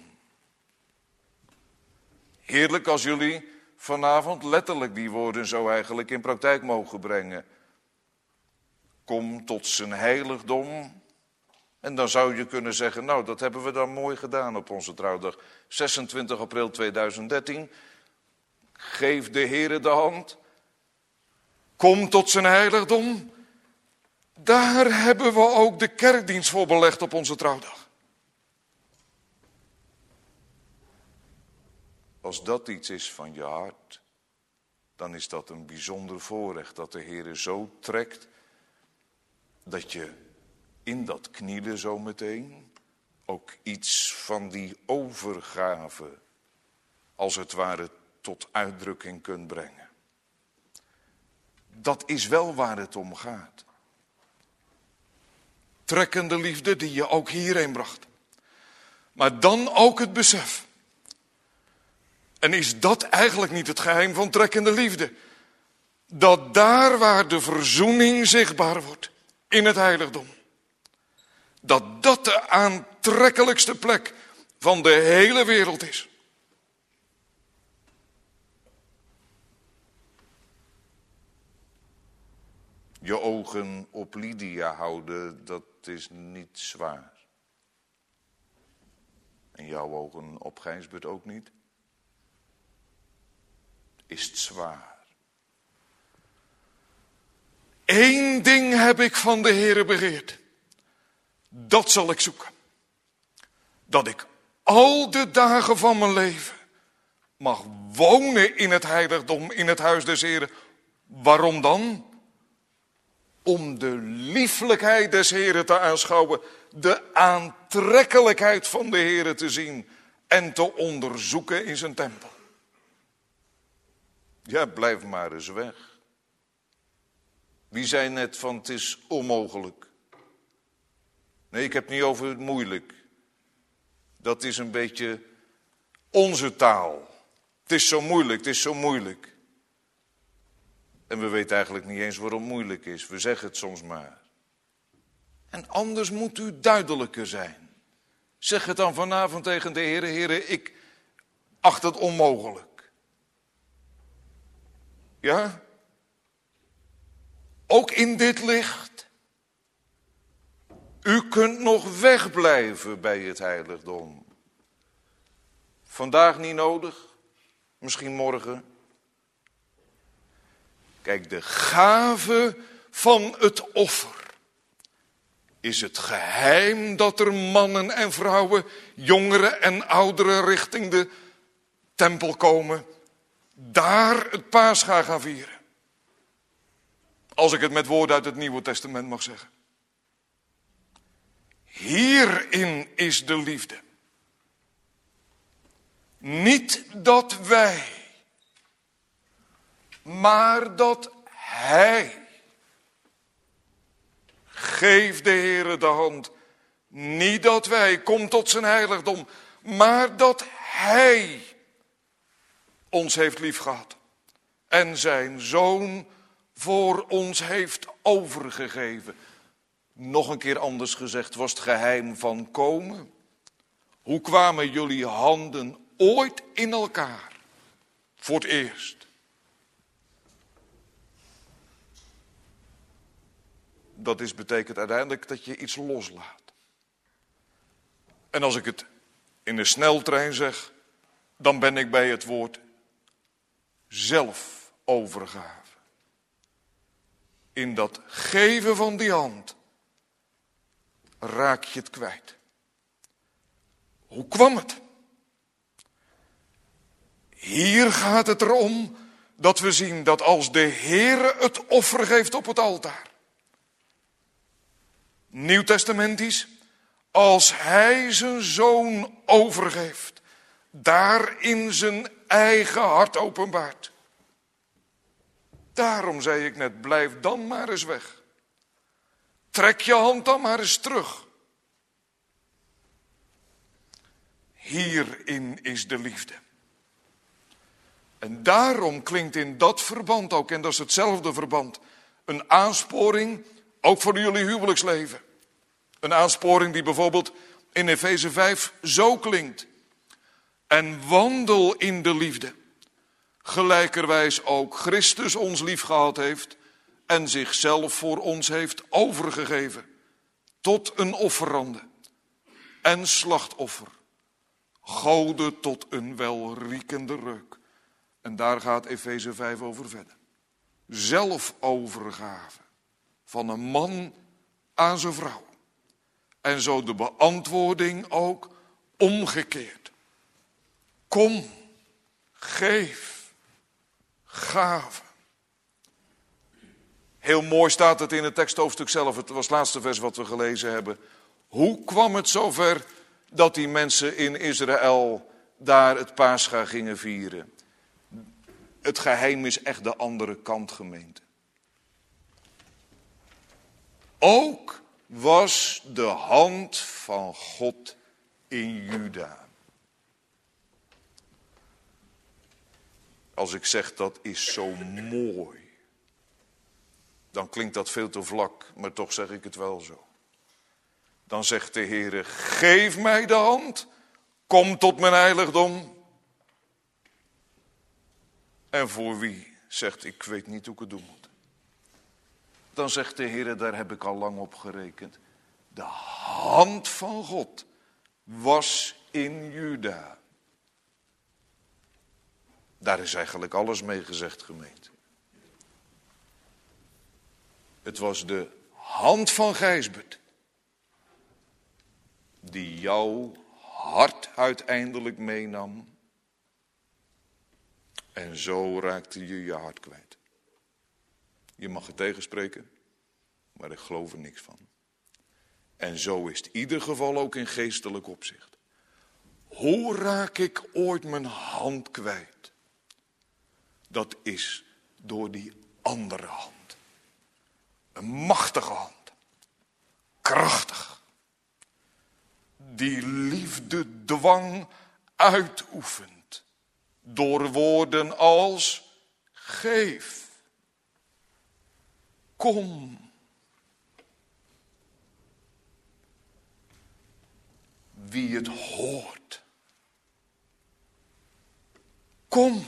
Heerlijk als jullie vanavond letterlijk die woorden zo eigenlijk in praktijk mogen brengen. Kom tot zijn heiligdom. En dan zou je kunnen zeggen, nou dat hebben we dan mooi gedaan op onze trouwdag. zesentwintig april tweeduizend dertien. Geef de Heere de hand. Kom tot zijn heiligdom. Daar hebben we ook de kerkdienst voor belegd op onze trouwdag. Als dat iets is van je hart, dan is dat een bijzonder voorrecht dat de Heere zo trekt, dat je in dat knielen zo meteen ook iets van die overgave, als het ware, tot uitdrukking kunt brengen. Dat is wel waar het om gaat. Trekkende liefde die je ook hierheen bracht. Maar dan ook het besef. En is dat eigenlijk niet het geheim van trekkende liefde? Dat daar waar de verzoening zichtbaar wordt, in het heiligdom, dat dat de aantrekkelijkste plek van de hele wereld is. Je ogen op Lydia houden, dat is niet zwaar. En jouw ogen op Gijsbert ook niet? Is het zwaar. Eén ding heb ik van de Heere begeerd. Dat zal ik zoeken. Dat ik al de dagen van mijn leven mag wonen in het heiligdom, in het huis des Heeren. Waarom dan? Om de lieflijkheid des Heeren te aanschouwen, de aantrekkelijkheid van de Heere te zien en te onderzoeken in zijn tempel. Ja, blijf maar eens weg. Wie zei net van het is onmogelijk? Nee, ik heb het niet over het moeilijk. Dat is een beetje onze taal. Het is zo moeilijk, het is zo moeilijk. En we weten eigenlijk niet eens waarom het moeilijk is. We zeggen het soms maar. En anders moet u duidelijker zijn. Zeg het dan vanavond tegen de Heere, Heere, ik acht het onmogelijk. Ja? Ook in dit licht. U kunt nog wegblijven bij het heiligdom. Vandaag niet nodig. Misschien morgen. Kijk, de gave van het offer is het geheim dat er mannen en vrouwen, jongeren en ouderen richting de tempel komen. Daar het Pascha gaan vieren. Als ik het met woorden uit het Nieuwe Testament mag zeggen. Hierin is de liefde. Niet dat wij, maar dat Hij. Geef de Heere de hand. Niet dat wij, kom tot zijn heiligdom, maar dat Hij ons heeft liefgehad. En zijn Zoon voor ons heeft overgegeven. Nog een keer anders gezegd, was het geheim van komen. Hoe kwamen jullie handen ooit in elkaar? Voor het eerst. Dat is, betekent uiteindelijk dat je iets loslaat. En als ik het in de sneltrein zeg, dan ben ik bij het woord zelfovergave. In dat geven van die hand raak je het kwijt. Hoe kwam het? Hier gaat het erom dat we zien dat als de Heere het offer geeft op het altaar, nieuwtestamentisch, als hij zijn zoon overgeeft, daarin zijn eigen hart openbaart. Daarom zei ik net, blijf dan maar eens weg. Trek je hand dan maar eens terug. Hierin is de liefde. En daarom klinkt in dat verband ook, en dat is hetzelfde verband, een aansporing, ook voor jullie huwelijksleven. Een aansporing die bijvoorbeeld in Efeze vijf zo klinkt. En wandel in de liefde, gelijkerwijs ook Christus ons lief gehad heeft en zichzelf voor ons heeft overgegeven tot een offerande en slachtoffer, gode tot een welriekende reuk. En daar gaat Efeze vijf over verder. Zelfovergave van een man aan zijn vrouw. En zo de beantwoording ook omgekeerd. Kom, geef, gave. Heel mooi staat het in het teksthoofdstuk zelf. Het was het laatste vers wat we gelezen hebben. Hoe kwam het zover dat die mensen in Israël daar het Pascha gingen vieren? Het geheim is echt de andere kant, gemeente. Ook was de hand van God in Juda. Als ik zeg dat is zo mooi, dan klinkt dat veel te vlak, maar toch zeg ik het wel zo. Dan zegt de Heere, geef mij de hand, kom tot mijn heiligdom. En voor wie zegt, ik weet niet hoe ik het doen moet. Dan zegt de Heere, daar heb ik al lang op gerekend. De hand van God was in Juda. Daar is eigenlijk alles mee gezegd, gemeente. Het was de hand van Gijsbert die jouw hart uiteindelijk meenam. En zo raakte je je hart kwijt. Je mag het tegenspreken, maar ik geloof er niks van. En zo is het in ieder geval ook in geestelijk opzicht. Hoe raak ik ooit mijn hand kwijt? Dat is door die andere hand. Een machtige hand. Krachtig. Die liefde dwang uitoefent. Door woorden als geef. Kom. Wie het hoort. Kom.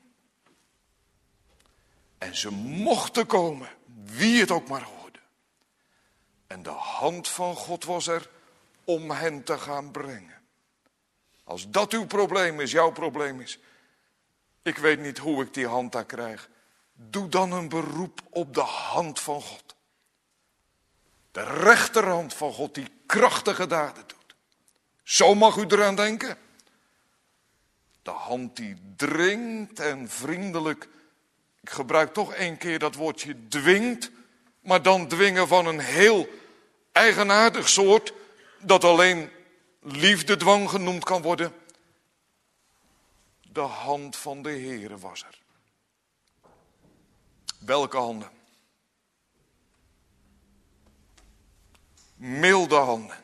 En ze mochten komen, wie het ook maar hoorde. En de hand van God was er om hen te gaan brengen. Als dat uw probleem is, jouw probleem is. Ik weet niet hoe ik die hand daar krijg. Doe dan een beroep op de hand van God. De rechterhand van God die krachtige daden doet. Zo mag u eraan denken. De hand die dringt en vriendelijk. Ik gebruik toch één keer dat woordje dwingt. Maar dan dwingen van een heel eigenaardig soort. Dat alleen liefdedwang genoemd kan worden. De hand van de Heere was er. Welke handen? Milde handen.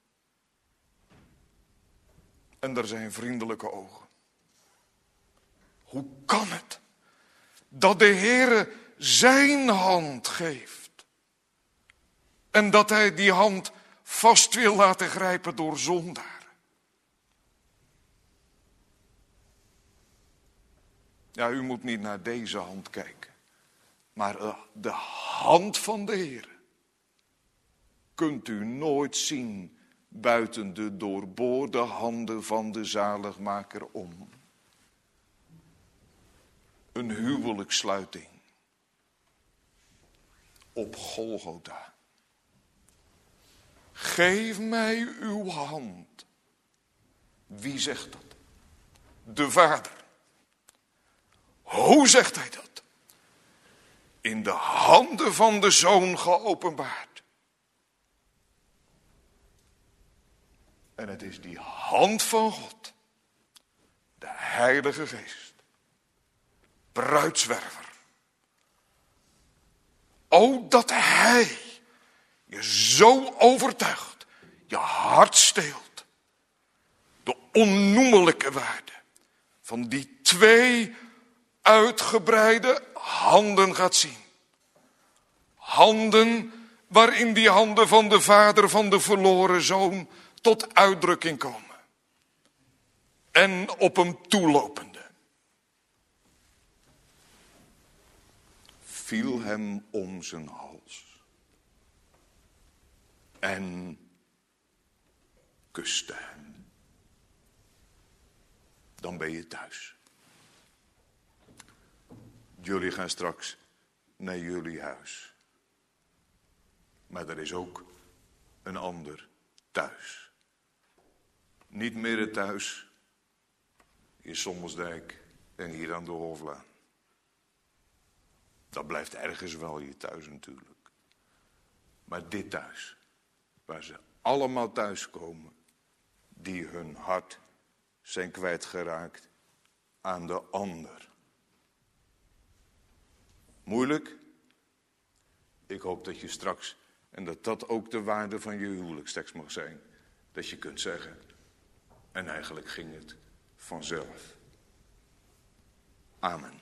En er zijn vriendelijke ogen. Hoe kan het dat de Heere zijn hand geeft? En dat hij die hand vast wil laten grijpen door zondaren? Ja, u moet niet naar deze hand kijken. Maar de hand van de Heere kunt u nooit zien buiten de doorboorde handen van de zaligmaker om. een huwelijkssluiting op Golgotha. Geef mij uw hand. Wie zegt dat? De Vader. Hoe zegt hij dat? In de handen van de Zoon geopenbaard. En het is die hand van God, de Heilige Geest, bruidswerver. O, dat hij je zo overtuigt, je hart steelt, de onnoemelijke waarde van die twee uitgebreide handen gaat zien. Handen waarin die handen van de Vader van de verloren Zoon tot uitdrukking komen. En op hem toelopende viel hem om zijn hals en kuste hem. Dan ben je thuis. Jullie gaan straks naar jullie huis. Maar er is ook een ander thuis. Niet meer het thuis in Sommelsdijk en hier aan de Hoflaan. Dat blijft ergens wel je thuis natuurlijk. Maar dit thuis, waar ze allemaal thuiskomen, die hun hart zijn kwijtgeraakt aan de ander. Moeilijk? Ik hoop dat je straks, en dat dat ook de waarde van je huwelijkstekst mag zijn, dat je kunt zeggen, en eigenlijk ging het vanzelf. Amen.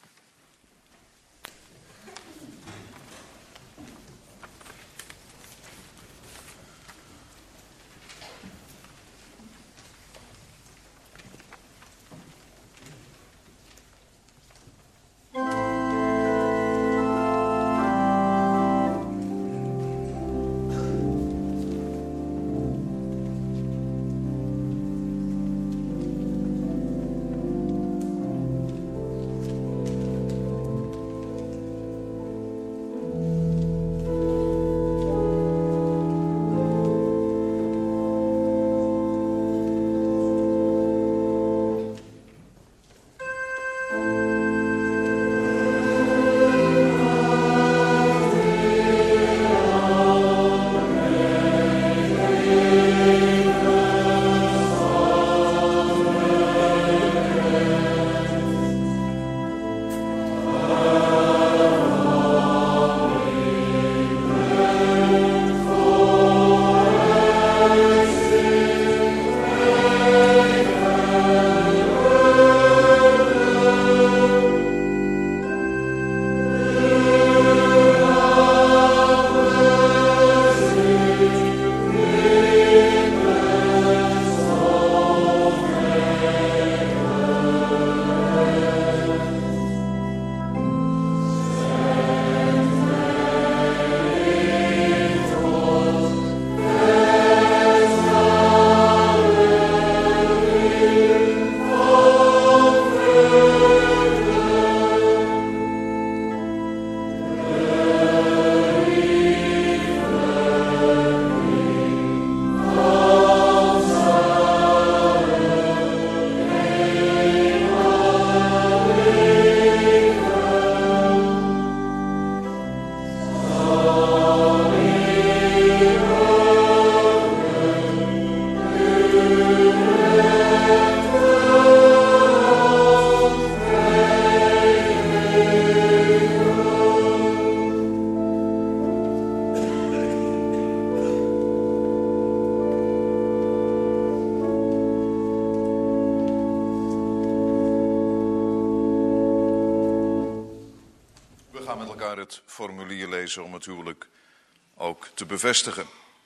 Het formulier lezen om het huwelijk ook te bevestigen.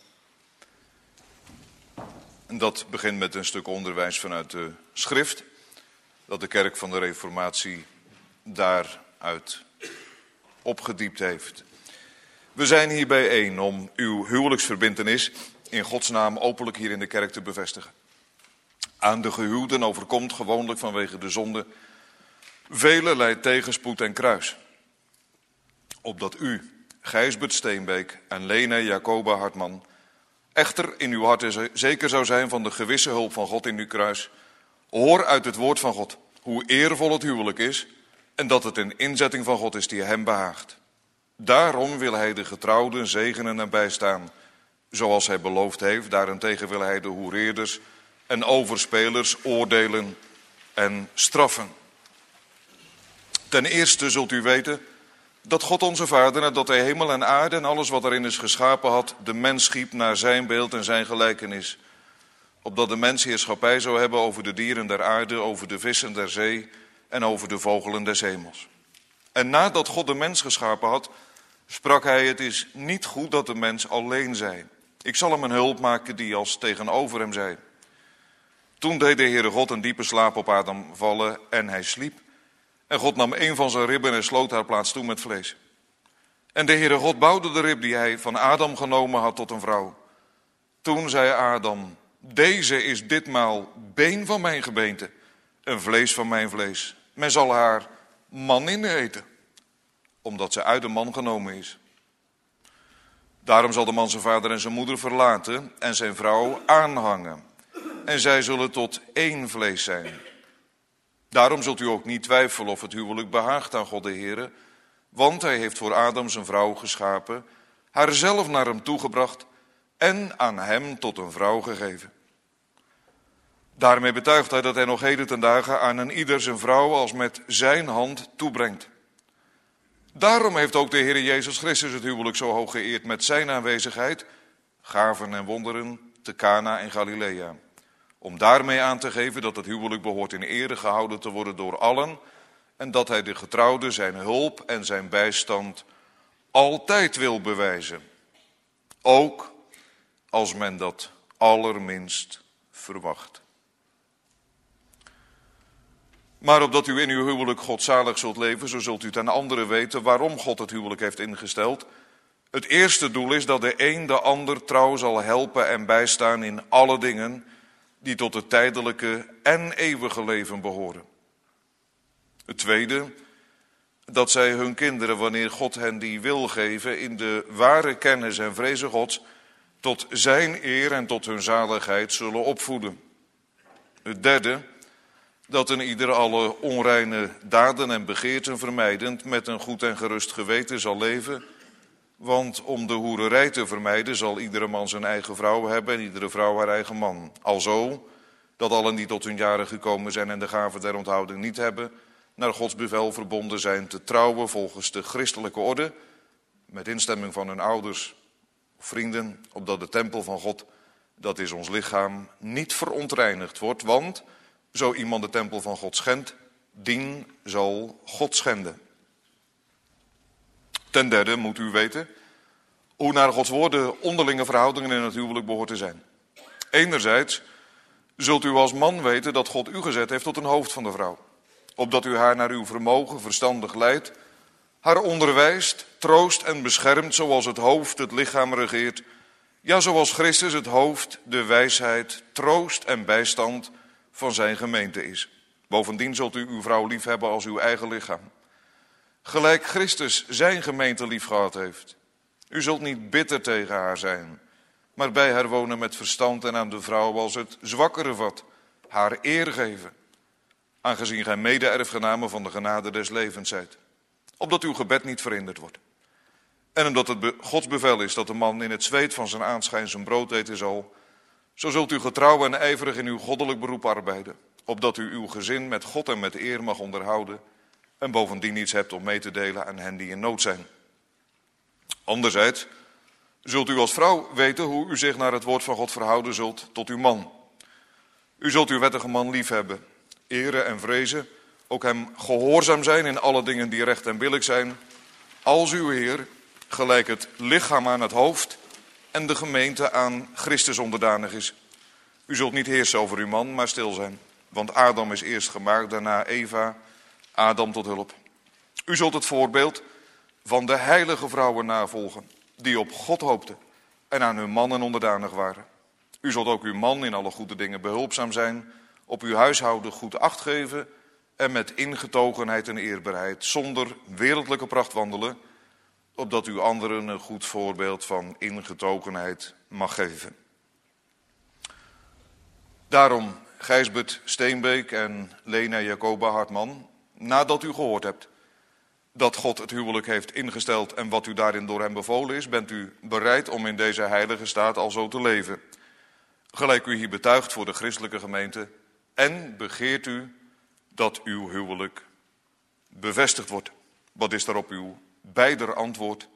En dat begint met een stuk onderwijs vanuit de schrift, dat de kerk van de Reformatie daaruit opgediept heeft. We zijn hier bijeen om uw huwelijksverbintenis in Gods naam openlijk hier in de kerk te bevestigen. Aan de gehuwden overkomt gewoonlijk vanwege de zonde Vele lijdt tegenspoed en kruis. Opdat u, Gijsbert Steenbeek en Lene Jacoba Hartman, echter in uw hart zeker zou zijn van de gewisse hulp van God in uw kruis. Hoor uit het woord van God hoe eervol het huwelijk is en dat het een inzetting van God is die hem behaagt. Daarom wil hij de getrouwden zegenen en bijstaan, zoals hij beloofd heeft. Daarentegen wil hij de hoereerders en overspelers oordelen en straffen. Ten eerste zult u weten dat God onze Vader, nadat hij hemel en aarde en alles wat erin is geschapen had, de mens schiep naar zijn beeld en zijn gelijkenis. Opdat de mens heerschappij zou hebben over de dieren der aarde, over de vissen der zee en over de vogelen des hemels. En nadat God de mens geschapen had, sprak hij: het is niet goed dat de mens alleen zij. Ik zal hem een hulp maken die als tegenover hem zij. Toen deed de Heere God een diepe slaap op Adam vallen en hij sliep. En God nam een van zijn ribben en sloot haar plaats toe met vlees. En de Heere God bouwde de rib die hij van Adam genomen had tot een vrouw. Toen zei Adam: deze is ditmaal been van mijn gebeente en vlees van mijn vlees. Men zal haar manin eten, omdat ze uit de man genomen is. Daarom zal de man zijn vader en zijn moeder verlaten en zijn vrouw aanhangen. En zij zullen tot één vlees zijn. Daarom zult u ook niet twijfelen of het huwelijk behaagt aan God de Heere, want hij heeft voor Adam zijn vrouw geschapen, haar zelf naar hem toegebracht en aan hem tot een vrouw gegeven. Daarmee betuigt hij dat hij nog heden ten dagen aan een ieder zijn vrouw als met zijn hand toebrengt. Daarom heeft ook de Heere Jezus Christus het huwelijk zo hoog geëerd met zijn aanwezigheid, gaven en wonderen te Cana in Galilea. Om daarmee aan te geven dat het huwelijk behoort in ere gehouden te worden door allen en dat hij de getrouwde zijn hulp en zijn bijstand altijd wil bewijzen. Ook als men dat allerminst verwacht. Maar opdat u in uw huwelijk godzalig zult leven, zo zult u ten andere weten waarom God het huwelijk heeft ingesteld. Het eerste doel is dat de een de ander trouw zal helpen en bijstaan in alle dingen die tot het tijdelijke en eeuwige leven behoren. Het tweede, dat zij hun kinderen, wanneer God hen die wil geven, in de ware kennis en vrezen Gods, tot zijn eer en tot hun zaligheid zullen opvoeden. Het derde, dat een ieder alle onreine daden en begeerten vermijdend met een goed en gerust geweten zal leven. Want om de hoererij te vermijden zal iedere man zijn eigen vrouw hebben en iedere vrouw haar eigen man. Alzo dat allen die tot hun jaren gekomen zijn en de gave der onthouding niet hebben, naar Gods bevel verbonden zijn te trouwen volgens de christelijke orde, met instemming van hun ouders of vrienden, opdat de tempel van God, dat is ons lichaam, niet verontreinigd wordt. Want zo iemand de tempel van God schendt, dien zal God schenden. Ten derde moet u weten hoe naar Gods woorden onderlinge verhoudingen in het huwelijk behoort te zijn. Enerzijds zult u als man weten dat God u gezet heeft tot een hoofd van de vrouw, opdat u haar naar uw vermogen verstandig leidt, haar onderwijst, troost en beschermt, zoals het hoofd het lichaam regeert, ja, zoals Christus het hoofd, de wijsheid, troost en bijstand van zijn gemeente is. Bovendien zult u uw vrouw lief hebben als uw eigen lichaam. Gelijk Christus zijn gemeente lief gehad heeft. U zult niet bitter tegen haar zijn, maar bij haar wonen met verstand en aan de vrouw als het zwakkere vat, haar eer geven, aangezien gij mede-erfgename van de genade des levens zijt, opdat uw gebed niet verhinderd wordt. En omdat het Gods bevel is dat de man in het zweet van zijn aanschijn zijn brood eten zal, zo zult u getrouw en ijverig in uw goddelijk beroep arbeiden, opdat u uw gezin met God en met eer mag onderhouden en bovendien iets hebt om mee te delen aan hen die in nood zijn. Anderzijds zult u als vrouw weten hoe u zich naar het woord van God verhouden zult tot uw man. U zult uw wettige man lief hebben, eren en vrezen, ook hem gehoorzaam zijn in alle dingen die recht en billijk zijn, als uw Heer, gelijk het lichaam aan het hoofd en de gemeente aan Christus onderdanig is. U zult niet heersen over uw man, maar stil zijn. Want Adam is eerst gemaakt, daarna Eva, Adam tot hulp. U zult het voorbeeld van de heilige vrouwen navolgen, die op God hoopten en aan hun mannen onderdanig waren. U zult ook uw man in alle goede dingen behulpzaam zijn, op uw huishouden goed acht geven en met ingetogenheid en eerbaarheid, zonder wereldlijke pracht wandelen, opdat u anderen een goed voorbeeld van ingetogenheid mag geven. Daarom, Gijsbert Steenbeek en Lena Jacoba Hartman, nadat u gehoord hebt dat God het huwelijk heeft ingesteld en wat u daarin door hem bevolen is, bent u bereid om in deze heilige staat alzo te leven, gelijk u hier betuigt voor de christelijke gemeente, en begeert u dat uw huwelijk bevestigd wordt. Wat is daarop uw beider antwoord?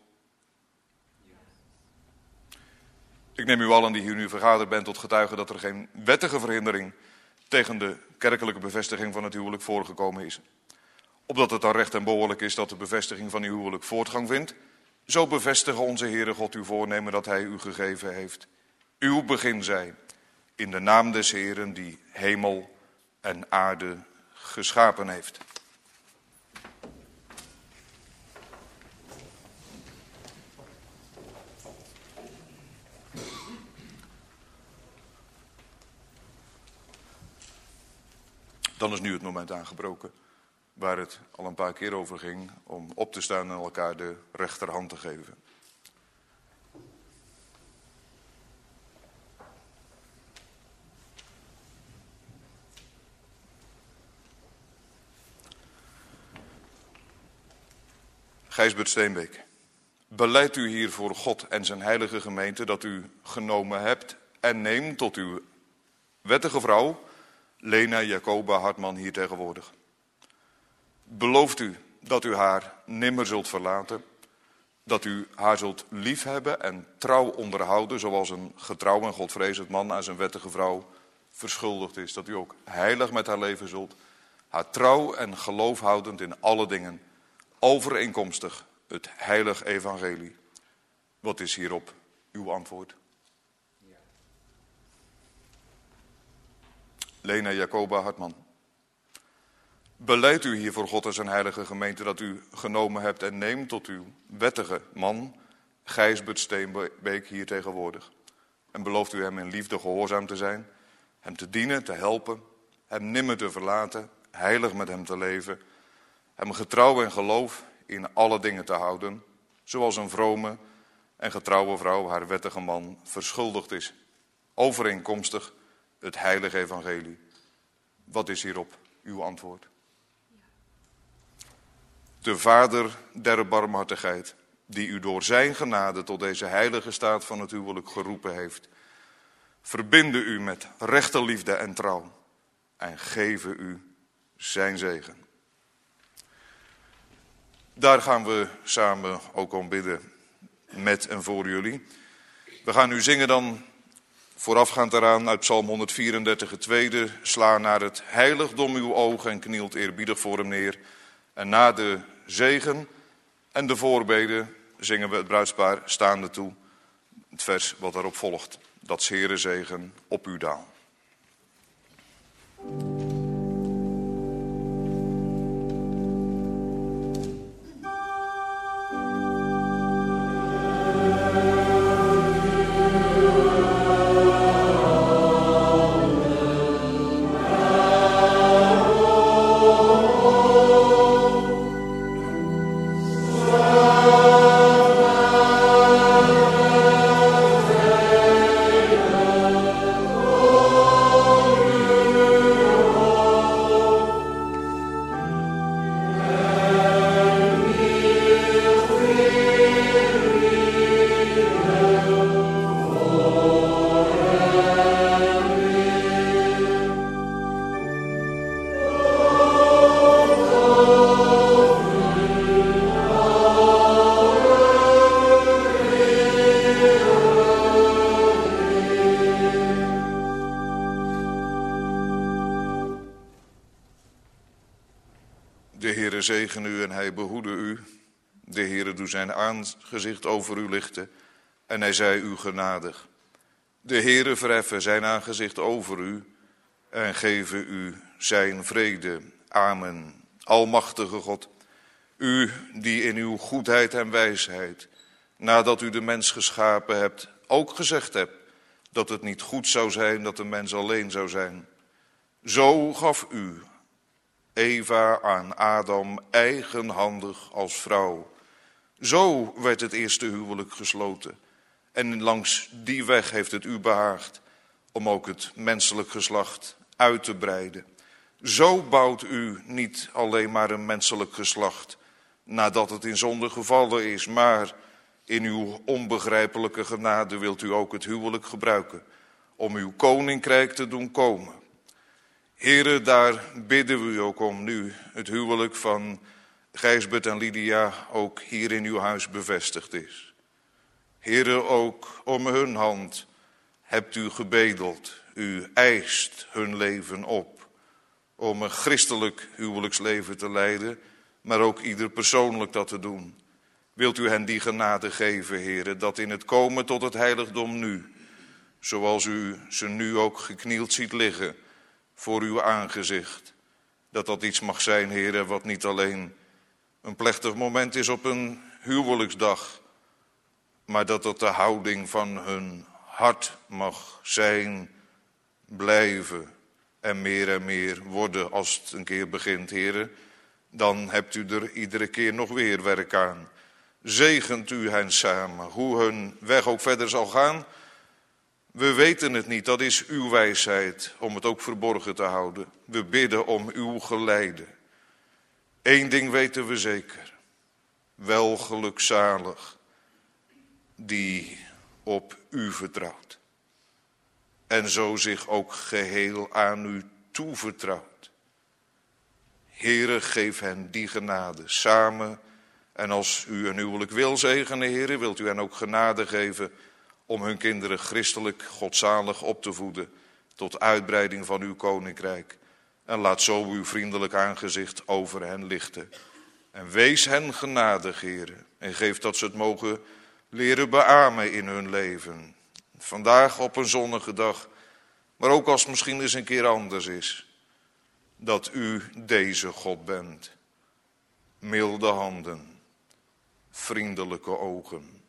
Ik neem u allen die hier nu vergaderd bent tot getuige dat er geen wettige verhindering tegen de kerkelijke bevestiging van het huwelijk voorgekomen is. Opdat het dan recht en behoorlijk is dat de bevestiging van uw huwelijk voortgang vindt, zo bevestigen onze Heere God uw voornemen dat hij u gegeven heeft. Uw begin zij, in de naam des Heeren die hemel en aarde geschapen heeft. Dan is nu het moment aangebroken waar het al een paar keer over ging, om op te staan en elkaar de rechterhand te geven. Gijsbert Steenbeek, beleidt u hier voor God en zijn heilige gemeente dat u genomen hebt en neemt tot uw wettige vrouw, Lena Jacoba Hartman, hier tegenwoordig. Belooft u dat u haar nimmer zult verlaten, dat u haar zult liefhebben en trouw onderhouden, zoals een getrouw en godvrezend man aan zijn wettige vrouw verschuldigd is. Dat u ook heilig met haar leven zult, haar trouw en geloof houdend in alle dingen, overeenkomstig het heilig evangelie. Wat is hierop uw antwoord? Ja. Lena Jacoba Hartman, beleidt u hier voor God en zijn heilige gemeente dat u genomen hebt en neemt tot uw wettige man, Gijsbert Steenbeek, hier tegenwoordig. En belooft u hem in liefde gehoorzaam te zijn, hem te dienen, te helpen, hem nimmer te verlaten, heilig met hem te leven, hem getrouw en geloof in alle dingen te houden, zoals een vrome en getrouwe vrouw haar wettige man verschuldigd is, overeenkomstig het heilige evangelie. Wat is hierop uw antwoord? De Vader der barmhartigheid, die u door zijn genade tot deze heilige staat van het huwelijk geroepen heeft, verbinde u met rechte liefde en trouw en geven u zijn zegen. Daar gaan we samen ook om bidden, met en voor jullie. We gaan nu zingen dan voorafgaand daaraan uit Psalm honderdvierendertig, het tweede. Sla naar het heiligdom uw ogen en knielt eerbiedig voor hem neer. En na de zegen en de voorbeden zingen we het bruidspaar staande toe. Het vers wat daarop volgt. Dat 's Heere zegen op u daal. Zegen u en hij behoede u. De Heere doet zijn aangezicht over u lichten en hij zij u genadig. De Heere verheffen zijn aangezicht over u en geven u zijn vrede. Amen. Almachtige God, u die in uw goedheid en wijsheid, nadat u de mens geschapen hebt, ook gezegd hebt dat het niet goed zou zijn dat de mens alleen zou zijn. Zo gaf u Eva aan Adam eigenhandig als vrouw. Zo werd het eerste huwelijk gesloten. En langs die weg heeft het u behaagd om ook het menselijk geslacht uit te breiden. Zo bouwt u niet alleen maar een menselijk geslacht nadat het in zonde gevallen is, maar in uw onbegrijpelijke genade wilt u ook het huwelijk gebruiken om uw koninkrijk te doen komen. Here, daar bidden we u ook om nu het huwelijk van Gijsbert en Lydia ook hier in uw huis bevestigd is. Here, ook om hun hand hebt u gebedeld. U eist hun leven op om een christelijk huwelijksleven te leiden, maar ook ieder persoonlijk dat te doen. Wilt u hen die genade geven, Heere, dat in het komen tot het heiligdom nu, zoals u ze nu ook geknield ziet liggen voor uw aangezicht, dat dat iets mag zijn, Heere, wat niet alleen een plechtig moment is op een huwelijksdag, maar dat dat de houding van hun hart mag zijn, blijven en meer en meer worden als het een keer begint, Heere. Dan hebt u er iedere keer nog weer werk aan. Zegent u hen samen, hoe hun weg ook verder zal gaan. We weten het niet, dat is uw wijsheid om het ook verborgen te houden. We bidden om uw geleide. Eén ding weten we zeker, wel gelukzalig die op u vertrouwt. En zo zich ook geheel aan u toevertrouwt. Heere, geef hen die genade samen. En als u een huwelijk wil zegenen, Heere, wilt u hen ook genade geven om hun kinderen christelijk, godzalig op te voeden tot uitbreiding van uw koninkrijk. En laat zo uw vriendelijk aangezicht over hen lichten. En wees hen genadig, Heere, en geef dat ze het mogen leren beamen in hun leven. Vandaag op een zonnige dag, maar ook als het misschien eens een keer anders is, dat u deze God bent. Milde handen, vriendelijke ogen.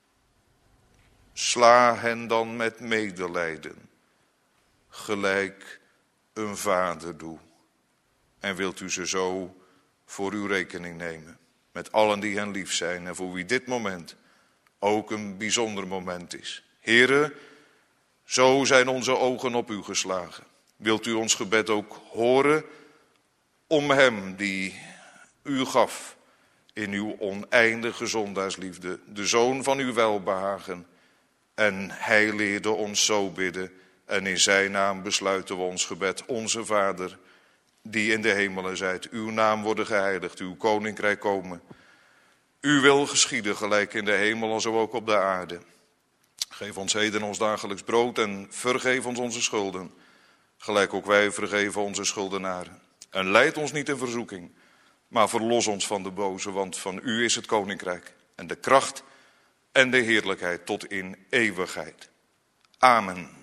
Sla hen dan met medelijden, gelijk een vader doet. En wilt u ze zo voor uw rekening nemen, met allen die hen lief zijn en voor wie dit moment ook een bijzonder moment is. Heere, zo zijn onze ogen op u geslagen. Wilt u ons gebed ook horen om hem die u gaf in uw oneindige zondaarsliefde, de zoon van uw welbehagen. En hij leerde ons zo bidden en in zijn naam besluiten we ons gebed. Onze Vader, die in de hemelen zijt, uw naam worden geheiligd, uw koninkrijk komen. Uw wil geschieden, gelijk in de hemel als ook op de aarde. Geef ons heden ons dagelijks brood en vergeef ons onze schulden, gelijk ook wij vergeven onze schuldenaren. En leid ons niet in verzoeking, maar verlos ons van de boze, want van u is het koninkrijk en de kracht en de heerlijkheid tot in eeuwigheid. Amen.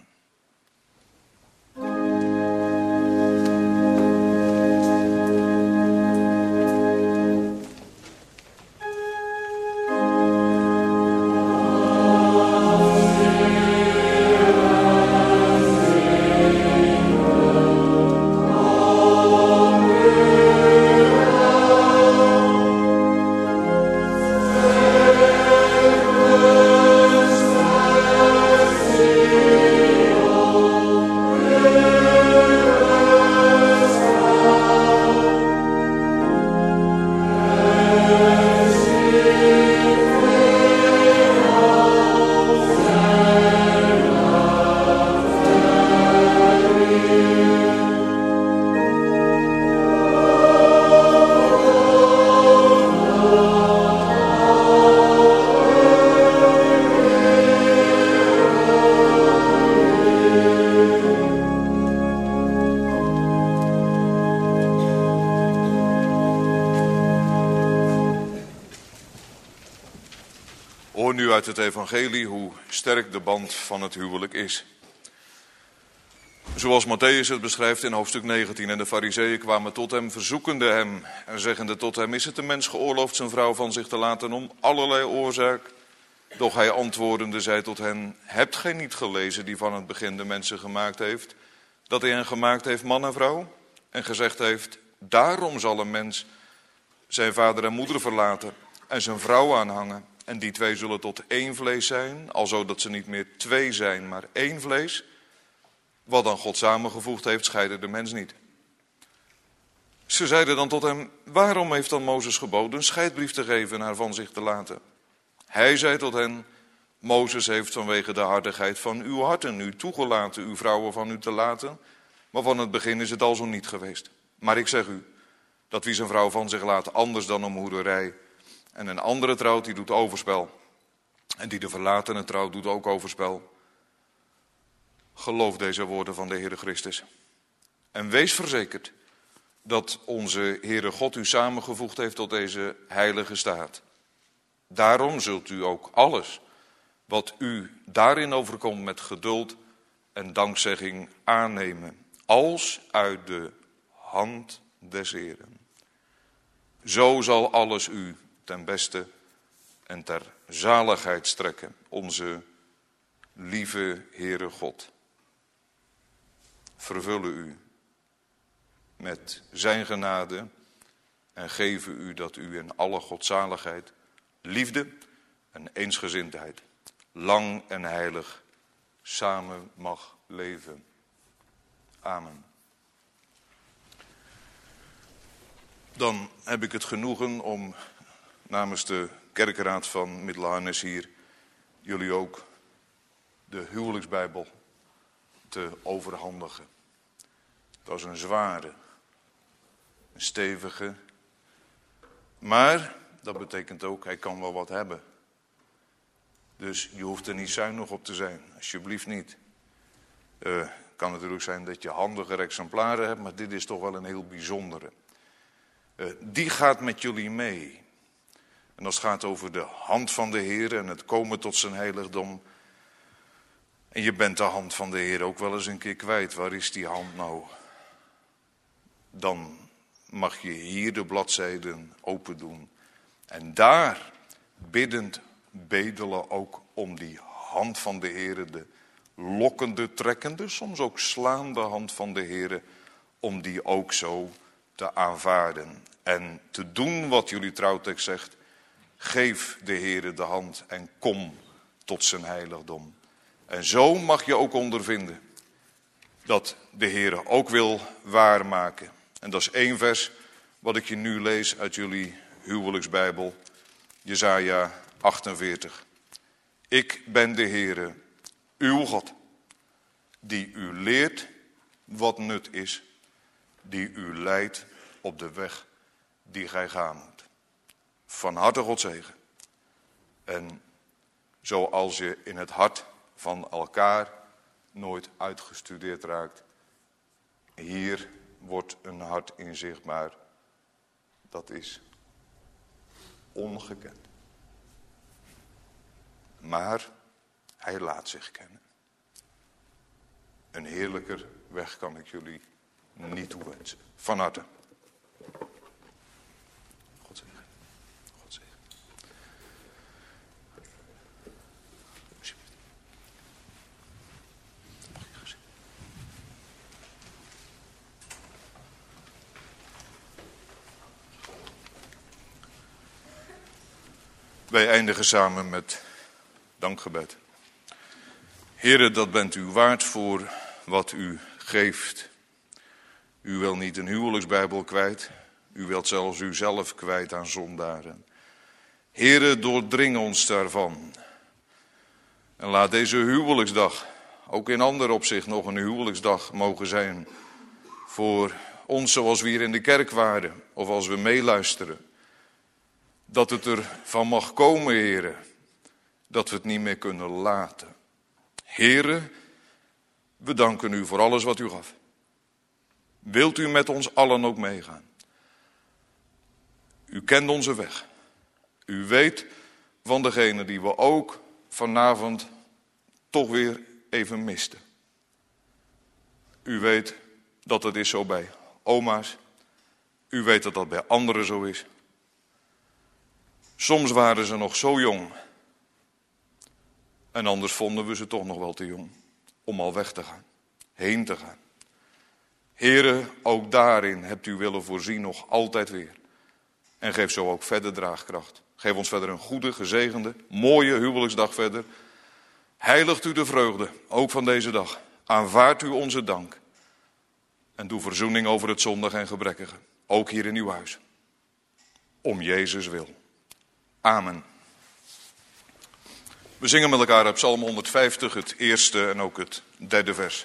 Hoor nu uit het evangelie hoe sterk de band van het huwelijk is. Zoals Matthäus het beschrijft in hoofdstuk negentien. En de farizeeën kwamen tot hem, verzoekende hem en zeggende tot hem: is het de mens geoorloofd zijn vrouw van zich te laten om allerlei oorzaak? Doch hij antwoordende zei tot hen: hebt gij niet gelezen die van het begin de mensen gemaakt heeft, dat hij hen gemaakt heeft man en vrouw? En gezegd heeft: Daarom zal een mens zijn vader en moeder verlaten en zijn vrouw aanhangen. En die twee zullen tot één vlees zijn, alzo dat ze niet meer twee zijn, maar één vlees. Wat dan God samengevoegd heeft, scheidde de mens niet. Ze zeiden dan tot hem, waarom heeft dan Mozes geboden een scheidbrief te geven en haar van zich te laten? Hij zei tot hen, Mozes heeft vanwege de hardigheid van uw harten u toegelaten uw vrouwen van u te laten, maar van het begin is het al zo niet geweest. Maar ik zeg u, dat wie zijn vrouw van zich laat anders dan om hoererij, en een andere trouwt, die doet overspel. En die de verlatene trouwt, doet ook overspel. Geloof deze woorden van de Heere Christus. En wees verzekerd dat onze Heere God u samengevoegd heeft tot deze heilige staat. Daarom zult u ook alles wat u daarin overkomt met geduld en dankzegging aannemen, als uit de hand des Heeren. Zo zal alles u ten beste en ter zaligheid strekken, onze lieve Heere God. Vervullen u met zijn genade en geven u dat u in alle godzaligheid, liefde en eensgezindheid lang en heilig samen mag leven. Amen. Dan heb ik het genoegen om namens de kerkraad van Middelharnis hier jullie ook de huwelijksbijbel te overhandigen. Dat is een zware, een stevige, maar dat betekent ook, hij kan wel wat hebben. Dus je hoeft er niet zuinig op te zijn, alsjeblieft niet. Het uh, kan natuurlijk zijn dat je handiger exemplaren hebt, maar dit is toch wel een heel bijzondere. Uh, die gaat met jullie mee. En als het gaat over de hand van de Heer en het komen tot zijn heiligdom. En je bent de hand van de Heer ook wel eens een keer kwijt. Waar is die hand nou? Dan mag je hier de bladzijden open doen. En daar biddend bedelen ook om die hand van de Heer. De lokkende, trekkende, soms ook slaande hand van de Heer. Om die ook zo te aanvaarden. En te doen wat jullie trouwtekst zegt. Geef de Heere de hand en kom tot zijn heiligdom. En zo mag je ook ondervinden dat de Heere ook wil waarmaken. En dat is één vers wat ik je nu lees uit jullie huwelijksbijbel. Jesaja achtenveertig. Ik ben de Heere, uw God, die u leert wat nut is, die u leidt op de weg die gij gaan moet. Van harte God zegen. En zoals je in het hart van elkaar nooit uitgestudeerd raakt, hier wordt een hart in zichtbaar. Dat is ongekend. Maar hij laat zich kennen. Een heerlijker weg kan ik jullie niet toewensen. Van harte. Wij eindigen samen met dankgebed. Heere, dat bent u waard voor wat u geeft. U wilt niet een huwelijksbijbel kwijt. U wilt zelfs uzelf kwijt aan zondaren. Heere, doordring ons daarvan. En laat deze huwelijksdag ook in ander opzicht nog een huwelijksdag mogen zijn. Voor ons zoals we hier in de kerk waren of als we meeluisteren. Dat het er van mag komen, Heere, dat we het niet meer kunnen laten. Heere, we danken u voor alles wat u gaf. Wilt u met ons allen ook meegaan? U kent onze weg. U weet van degene die we ook vanavond toch weer even misten. U weet dat het is zo bij oma's. U weet dat dat bij anderen zo is. Soms waren ze nog zo jong. En anders vonden we ze toch nog wel te jong om al weg te gaan, heen te gaan. Here, ook daarin hebt u willen voorzien nog altijd weer. En geef zo ook verder draagkracht. Geef ons verder een goede, gezegende, mooie huwelijksdag verder. Heiligt u de vreugde, ook van deze dag. Aanvaardt u onze dank. En doe verzoening over het zondig en gebrekkige. Ook hier in uw huis. Om Jezus wil. Amen. We zingen met elkaar uit Psalm honderdvijftig, het eerste en ook het derde vers.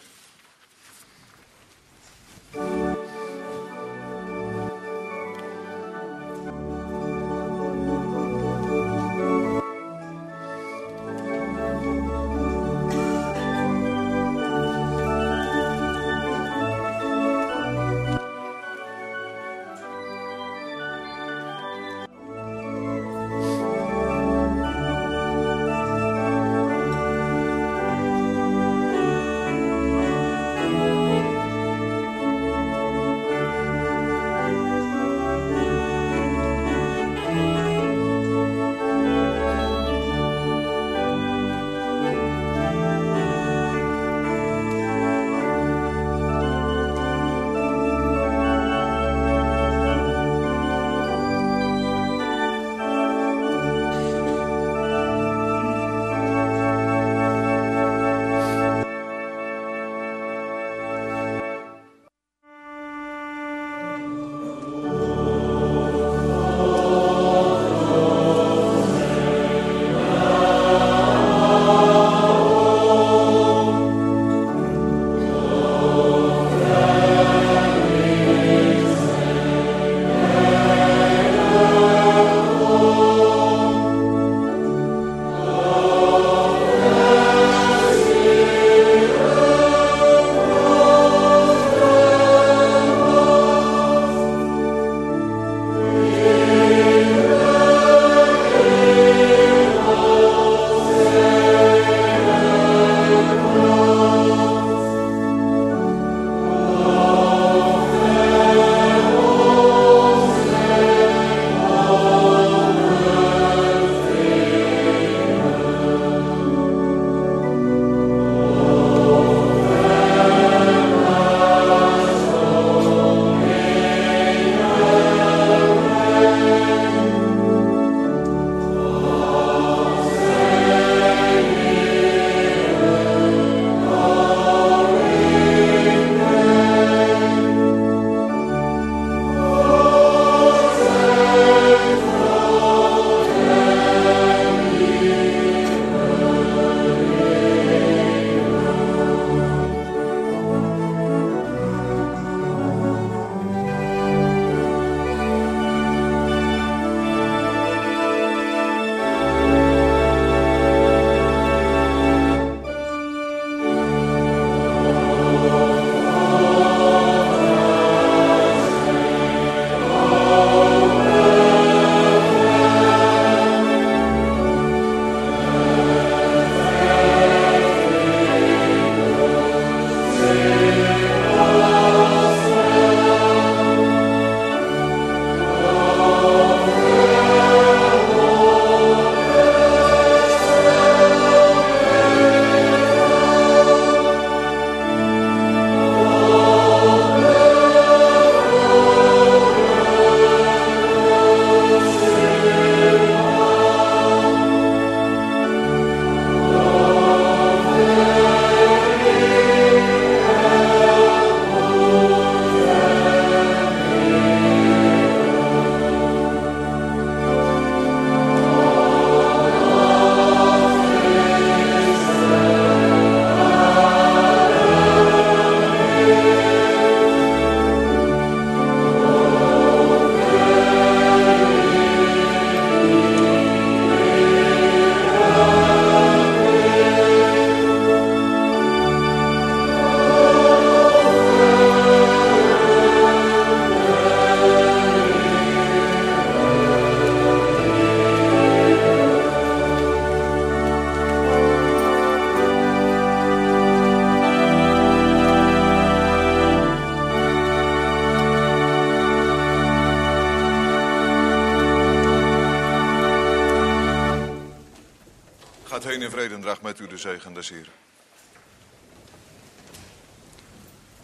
Gaat heen in vrede en draagt met u de zegen des Heren.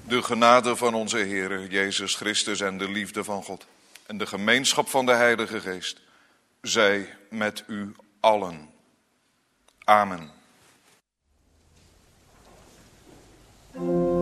De genade van onze Heer Jezus Christus en de liefde van God en de gemeenschap van de Heilige Geest zij met u allen. Amen.